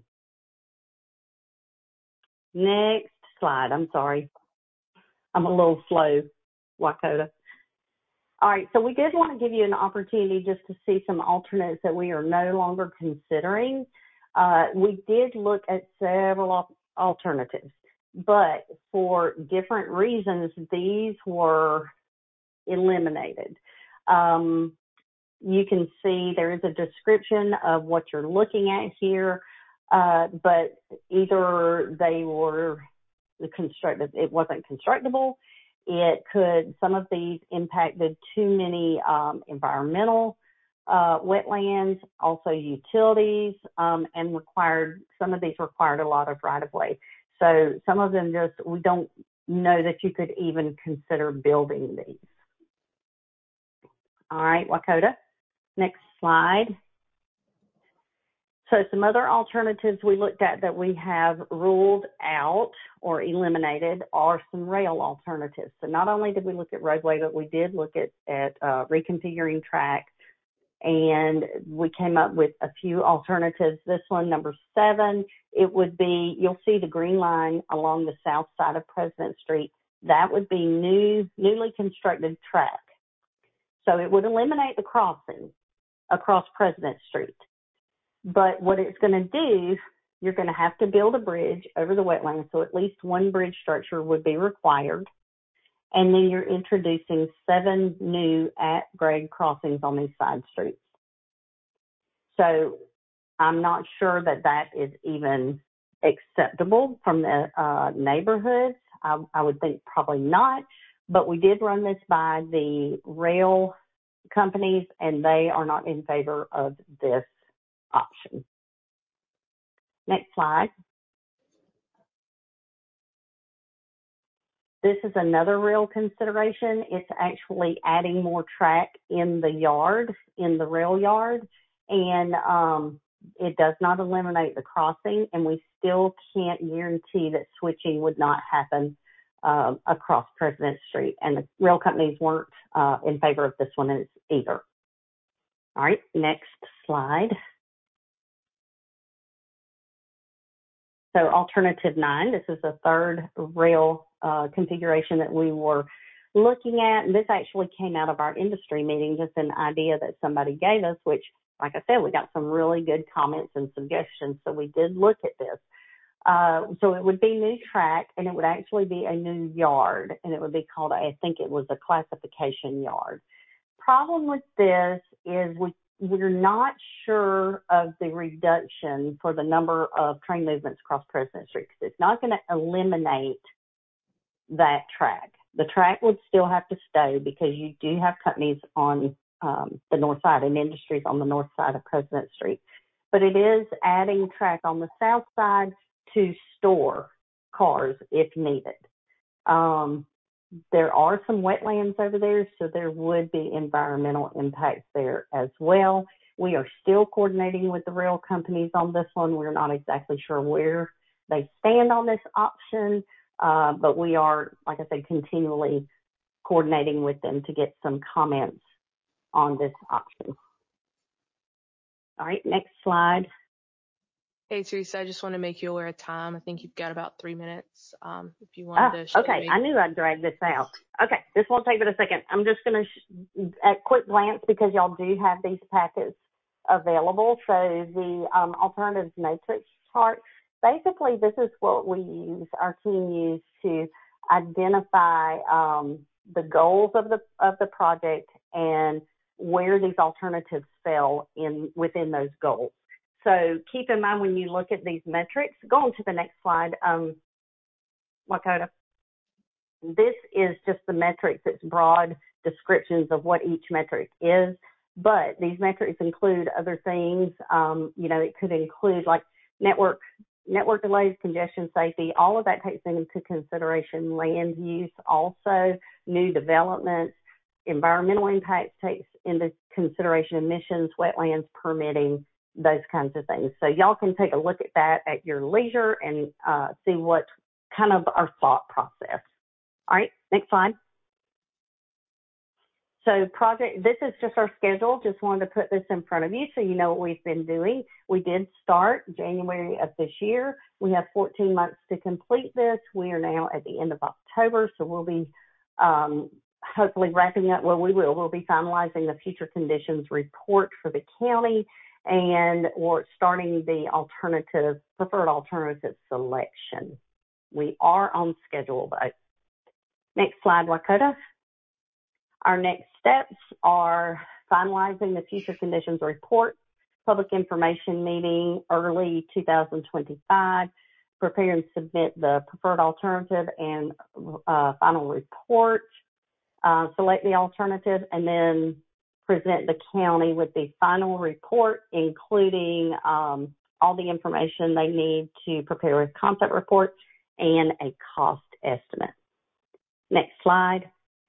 Next slide. I'm sorry. I'm a little slow, Lakota. All right, so we did want to give you an opportunity just to see some alternates that we are no longer considering. We did look at several alternatives, but for different reasons, these were eliminated. You can see there is a description of what you're looking at here, but either they were constructed, it wasn't constructable. Some of these impacted too many environmental wetlands, also utilities, and some of these required a lot of right-of-way. So some of them we don't know that you could even consider building these. All right, Lakota, next slide. So some other alternatives we looked at that we have ruled out or eliminated are some rail alternatives. So not only did we look at roadway, but we did look at reconfiguring track, and we came up with a few alternatives. This one, number 7, it would be, you'll see the green line along the south side of President Street. That would be newly constructed track. So it would eliminate the crossing across President Street. But what it's going to do, you're going to have to build a bridge over the wetlands, so at least one bridge structure would be required. And then you're introducing 7 new at-grade crossings on these side streets. So I'm not sure that that is even acceptable from the neighborhoods. I would think probably not, but we did run this by the rail companies, and they are not in favor of this option. Next slide. This is another real consideration. It's actually adding more track in the yard, in the rail yard, and it does not eliminate the crossing, and we still can't guarantee that switching would not happen across President Street, and the rail companies weren't in favor of this one either. All right, next slide. So alternative 9, this is the third rail configuration that we were looking at, and this actually came out of our industry meeting, just an idea that somebody gave us, which, like I said, we got some really good comments and suggestions, so we did look at this. So it would be new track, and it would actually be a new yard, and it would be called, I think it was a classification yard. Problem with this is we're not sure of the reduction for the number of train movements across President Street, because it's not going to eliminate that track. The track would still have to stay because you do have companies on the north side and industries on the north side of President Street. But it is adding track on the south side to store cars if needed. There are some wetlands over there, so there would be environmental impacts there as well. We are still coordinating with the rail companies on this one. We're not exactly sure where they stand on this option, but we are, like I said, continually coordinating with them to get some comments on this option. All right, next slide. Hey, Teresa, I just want to make you aware of time. I think you've got about 3 minutes if you wanted to. Okay, I knew I'd drag this out. Okay, this won't take but a second. I'm just going to, at quick glance, because y'all do have these packets available. So the alternatives matrix chart, basically this is what we use, our team used to identify the goals of the project and where these alternatives fell within those goals. So keep in mind when you look at these metrics, go on to the next slide, Lakota. This is just the metrics. It's broad descriptions of what each metric is, but these metrics include other things. It could include like network delays, congestion, safety, all of that takes into consideration land use, also new developments, environmental impacts takes into consideration emissions, wetlands, permitting, those kinds of things. So y'all can take a look at that at your leisure and see what kind of our thought process. All right, next slide. So this is just our schedule. Just wanted to put this in front of you so you know what we've been doing. We did start January of this year. We have 14 months to complete this. We are now at the end of October, so we'll be hopefully wrapping up. Well, we'll be finalizing the future conditions report for the county, and we're starting the preferred alternative selection. We are on schedule, though. Next slide, Lakota. Our next steps are finalizing the future conditions report, public information meeting early 2025, prepare and submit the preferred alternative and final report, select the alternative, and then present the county with the final report, including all the information they need to prepare a concept report and a cost estimate. Next slide.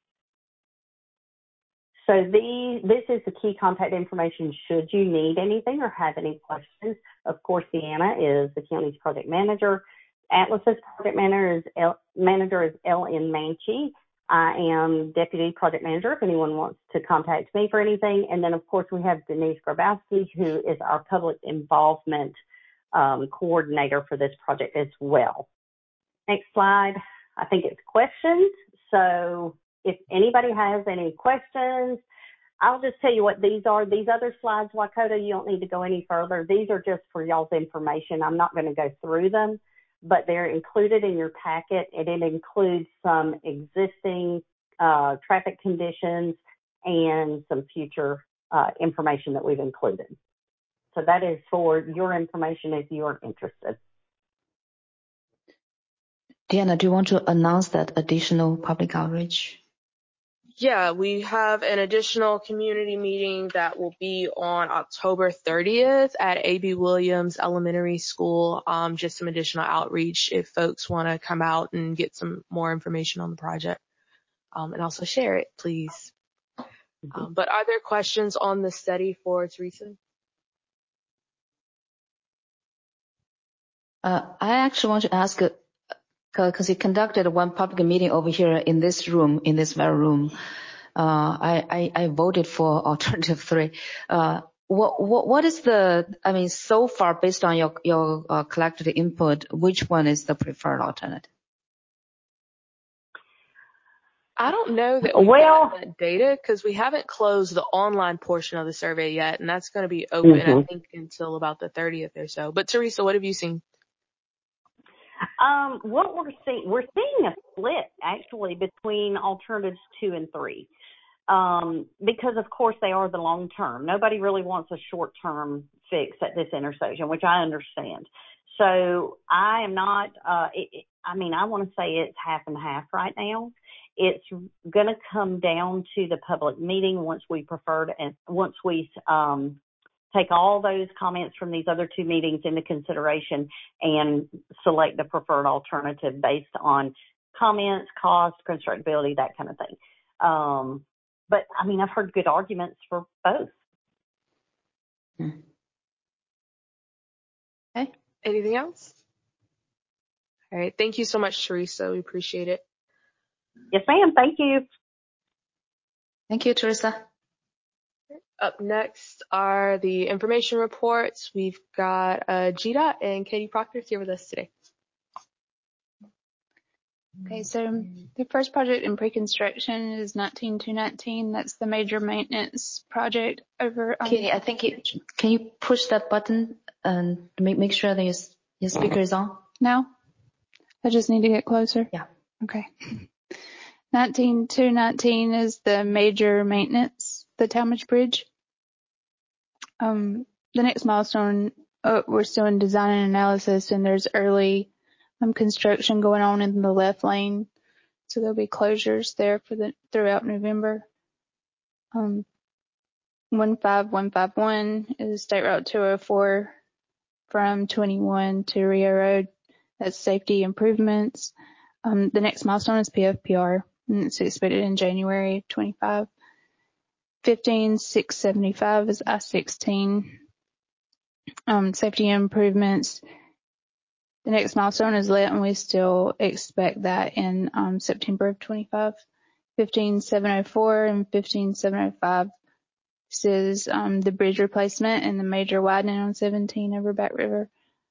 So this is the key contact information should you need anything or have any questions. Of course, Deanna is the county's project manager. Atlas's project manager is Ellen Manchi. I am deputy project manager if anyone wants to contact me for anything. And then, of course, we have Denise Grabowski, who is our public involvement coordinator for this project as well. Next slide. I think it's questions. So if anybody has any questions, I'll just tell you what these are. These other slides, Lakota, you don't need to go any further. These are just for y'all's information. I'm not going to go through them, but they're included in your packet, and it includes some existing traffic conditions and some future information that we've included. So that is for your information if you are interested. Deanna, do you want to announce that additional public outreach? Yeah, we have an additional community meeting that will be on October 30th at A.B. Williams Elementary School. Just some additional outreach if folks want to come out and get some more information on the project and also share it, please. But are there questions on the study for Teresa? I actually want to ask, because you conducted one public meeting over here in this room, in this very room. I voted for alternative 3. What is so far based on your collected input, which one is the preferred alternative? I don't know that we've got that data because we haven't closed the online portion of the survey yet, and that's going to be open, I think, until about the 30th or so. But Teresa, what have you seen? What we're seeing a split actually between alternatives 2 and 3. Because of course they are the long term. Nobody really wants a short term fix at this intersection, which I understand. So I am not, I want to say it's half and half right now. It's going to come down to the public meeting once we take all those comments from these other 2 meetings into consideration and select the preferred alternative based on comments, cost, constructability, that kind of thing. But I've heard good arguments for both. Okay. Anything else? All right. Thank you so much, Teresa. We appreciate it. Yes, ma'am. Thank you. Thank you, Teresa. Up next are the information reports. We've got GDOT and Katie Proctor here with us today. Okay, so the first project in pre-construction is 19219. That's the major maintenance project over. Katie, I think can you push that button and make sure that your speaker is on? Now? I just need to get closer? Yeah. Okay. 19219 is the major maintenance, the Talmadge Bridge. The next milestone, we're still in design and analysis, and there's early construction going on in the left lane, so there'll be closures there throughout November. 15151 is State Route 204 from 21 to Rio Road. That's safety improvements. The next milestone is PFPR, and it's expected in January 25. 15675 is I-16. Safety improvements. The next milestone is lit, and we still expect that in September of 25. 15704 and 15705. This is the bridge replacement and the major widening on 17 over Back River.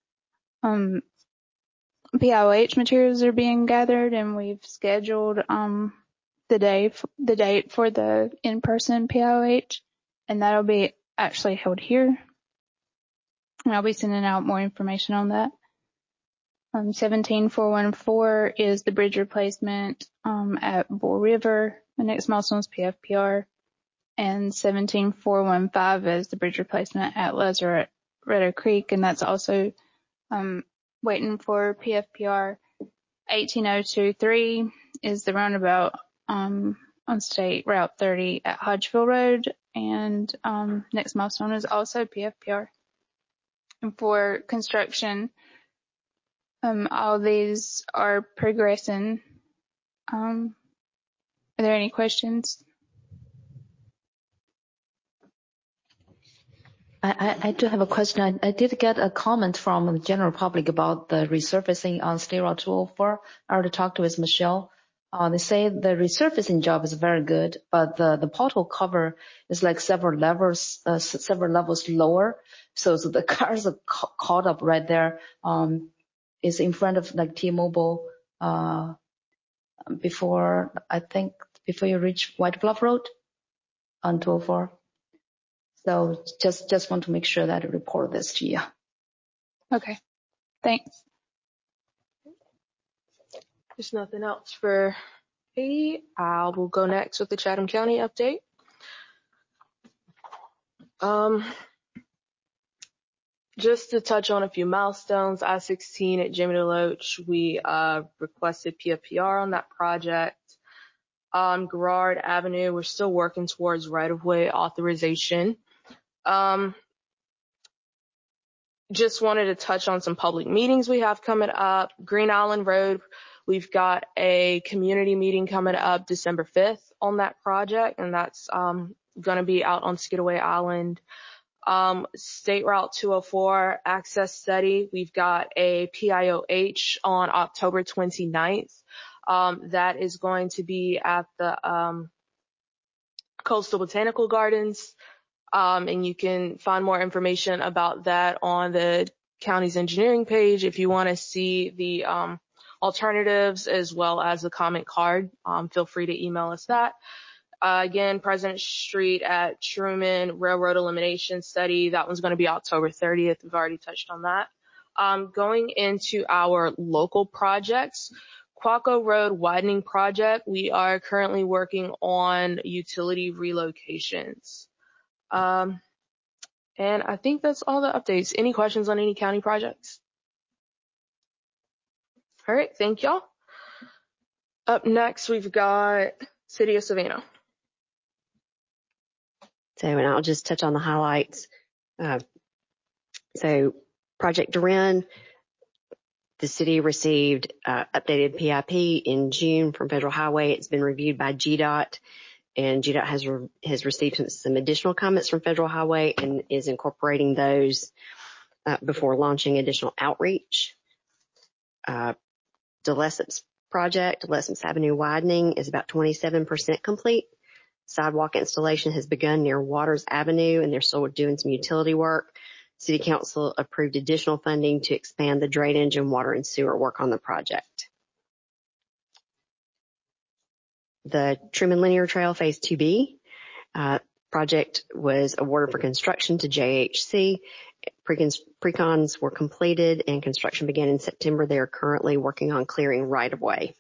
PIOH materials are being gathered, and we've scheduled the date for the in-person PIOH, and that'll be actually held here. And I'll be sending out more information on that. 17414 is the bridge replacement at Bull River. The next milestone is PFPR. And 17415 is the bridge replacement at Lazaretto Creek, and that's also waiting for PFPR. 18023 is the roundabout on State Route 30 at Hodgeville Road, and next milestone is also PFPR. And for construction, all these are progressing. Are there any questions? I do have a question. I did get a comment from the general public about the resurfacing on State Route 204. I already talked with Michelle. They say the resurfacing job is very good, but the pothole cover is like several levels lower. So the cars are caught up right there. It's in front of like T-Mobile, before you reach White Bluff Road on 204. So just want to make sure that I report this to you. Okay, thanks. There's nothing else for Katie. We'll go next with the Chatham County update. Just to touch on a few milestones, I-16 at Jimmy DeLoach, we requested PFPR on that project. Garrard Avenue, we're still working towards right-of-way authorization. Just wanted to touch on some public meetings we have coming up. Green Island Road, we've got a community meeting coming up December 5th on that project, and that's going to be out on Skidaway Island. State Route 204 access study, we've got a PIOH on October 29th. That is going to be at the Coastal Botanical Gardens. And you can find more information about that on the county's engineering page if you want to see the alternatives as well as the comment card. Feel free to email us that. Again, President Street at Truman Railroad Elimination Study. That one's going to be October 30th. We've already touched on that. Going into our local projects, Quaco Road Widening Project, we are currently working on utility relocations. And I think that's all the updates. Any questions on any county projects? All right, thank y'all. Up next, we've got City of Savannah. So, and I'll just touch on the highlights. So Project Duran, the city received updated PIP in June from Federal Highway. It's been reviewed by GDOT, and GDOT has received some additional comments from Federal Highway and is incorporating those before launching additional outreach. The Lesseps project, Lesseps Avenue widening, is about 27% complete. Sidewalk installation has begun near Waters Avenue, and they're still doing some utility work. City Council approved additional funding to expand the drainage and water and sewer work on the project. The Truman Linear Trail Phase 2B project was awarded for construction to JHC. Precons were completed and construction began in September. They are currently working on clearing right-of-way.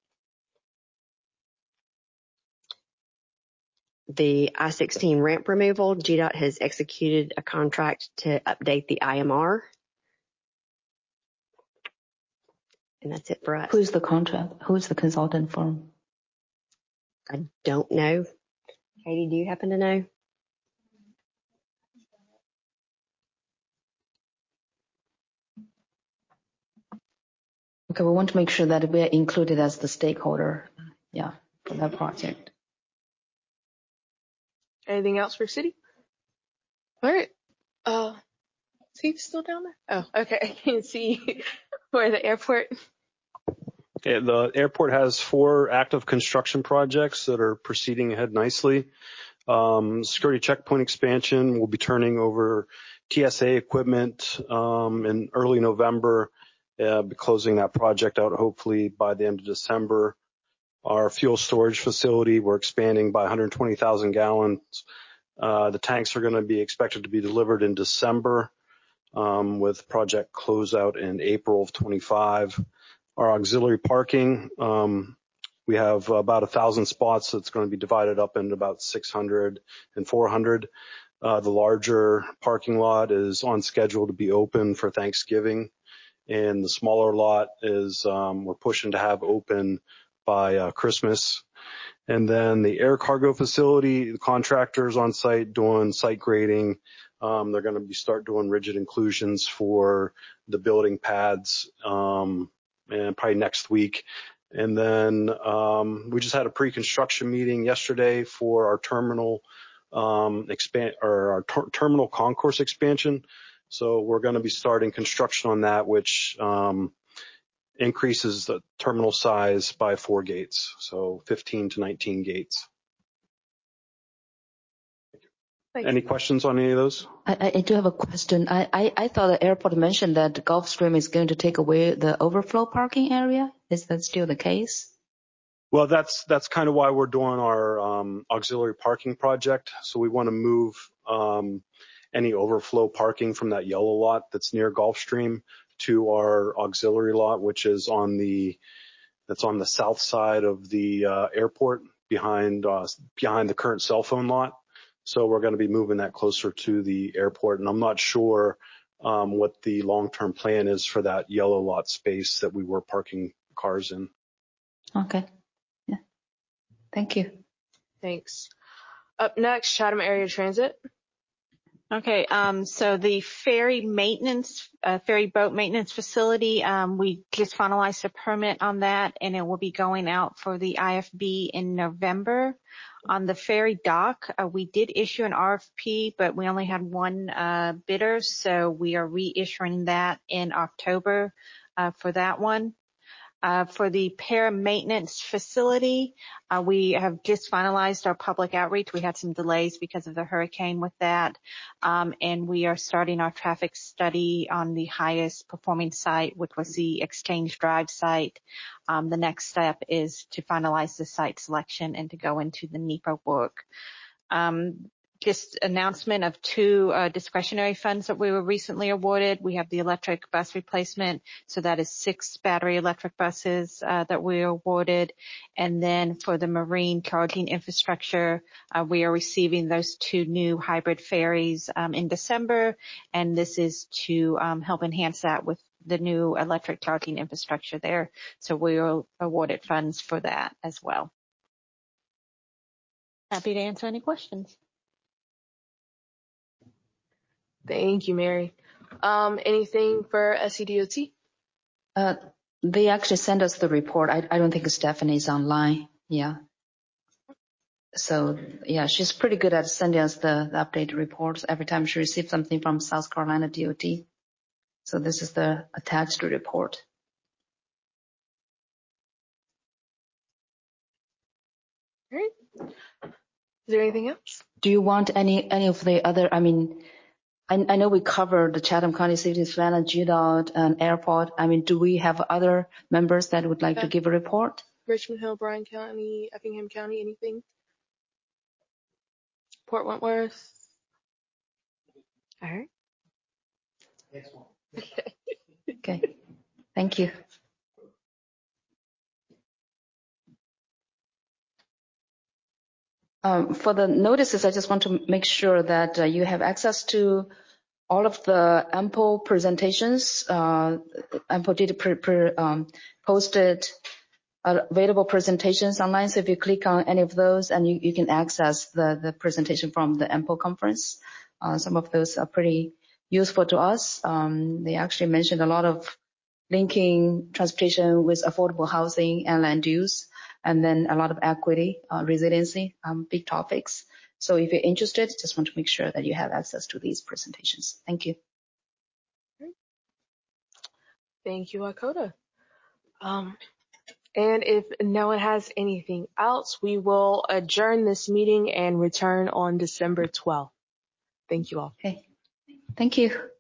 The I-16 ramp removal, GDOT has executed a contract to update the IMR. And that's it for us. Who's the contract? Who's the consultant firm? I don't know. Katie, do you happen to know? Okay, we want to make sure that we're included as the stakeholder, for that project. Anything else for city? All right. Is he still down there? Oh, okay. I can see for the airport. Okay, the airport has 4 active construction projects that are proceeding ahead nicely. Security checkpoint expansion will be turning over TSA equipment in early November. Be closing that project out hopefully by the end of December. Our fuel storage facility, we're expanding by 120,000 gallons. The tanks are going to be expected to be delivered in December, with project closeout in April of 25. Our auxiliary parking, we have about 1,000 spots that's going to be divided up into about 600 and 400. The larger parking lot is on schedule to be open for Thanksgiving, and the smaller lot is we're pushing to have open by Christmas. And then the air cargo facility, the contractors on site doing site grading. They're going to start doing rigid inclusions for the building pads, and probably next week. And then we just had a pre-construction meeting yesterday for our terminal terminal concourse expansion. So we're going to be starting construction on that, which increases the terminal size by 4 gates, so 15 to 19 gates. Any questions on any of those? I do have a question. I thought the airport mentioned that Gulfstream is going to take away the overflow parking area. Is that still the case? Well, that's kind of why we're doing our auxiliary parking project. So we want to move any overflow parking from that yellow lot that's near Gulfstream to our auxiliary lot, which is that's on the south side of the airport behind the current cell phone lot. So we're going to be moving that closer to the airport, and I'm not sure what the long-term plan is for that yellow lot space that we were parking cars in. Okay. Yeah. Thank you. Thanks. Up next, Chatham Area Transit. Okay, so the ferry boat maintenance facility, we just finalized a permit on that, and it will be going out for the IFB in November. On the ferry dock, we did issue an RFP, but we only had one bidder, so we are reissuing that in October for that one. For the repair maintenance facility, we have just finalized our public outreach. We had some delays because of the hurricane with that. And we are starting our traffic study on the highest performing site, which was the Exchange Drive site. The next step is to finalize the site selection and to go into the NEPA work. Just announcement of two discretionary funds that we were recently awarded. We have the electric bus replacement, so that is 6 battery electric buses that we were awarded. And then for the marine charging infrastructure, we are receiving those 2 new hybrid ferries in December, and this is to help enhance that with the new electric charging infrastructure there. So we were awarded funds for that as well. Happy to answer any questions. Thank you, Mary. Anything for SCDOT? They actually sent us the report. I don't think Stephanie's online. Yeah. So yeah, she's pretty good at sending us the updated reports every time she receives something from South Carolina DOT. So this is the attached report. All right. Is there anything else? Do you want any of the other, I know we covered the Chatham County Safety Plan, GDOT, and airport. Do we have other members that would like to give a report? Richmond Hill, Bryan County, Effingham County, anything? Port Wentworth? All right. Okay. Thank you. For the notices, I just want to make sure that you have access to all of the ample presentations. Ample did posted available presentations online. So if you click on any of those, and you can access the presentation from the ample conference. Some of those are pretty useful to us. They actually mentioned a lot of linking transportation with affordable housing and land use, and then a lot of equity, resiliency, big topics. So if you're interested, just want to make sure that you have access to these presentations. Thank you. Thank you, Lakota. And if no one has anything else, we will adjourn this meeting and return on December 12th. Thank you all. Okay. Thank you.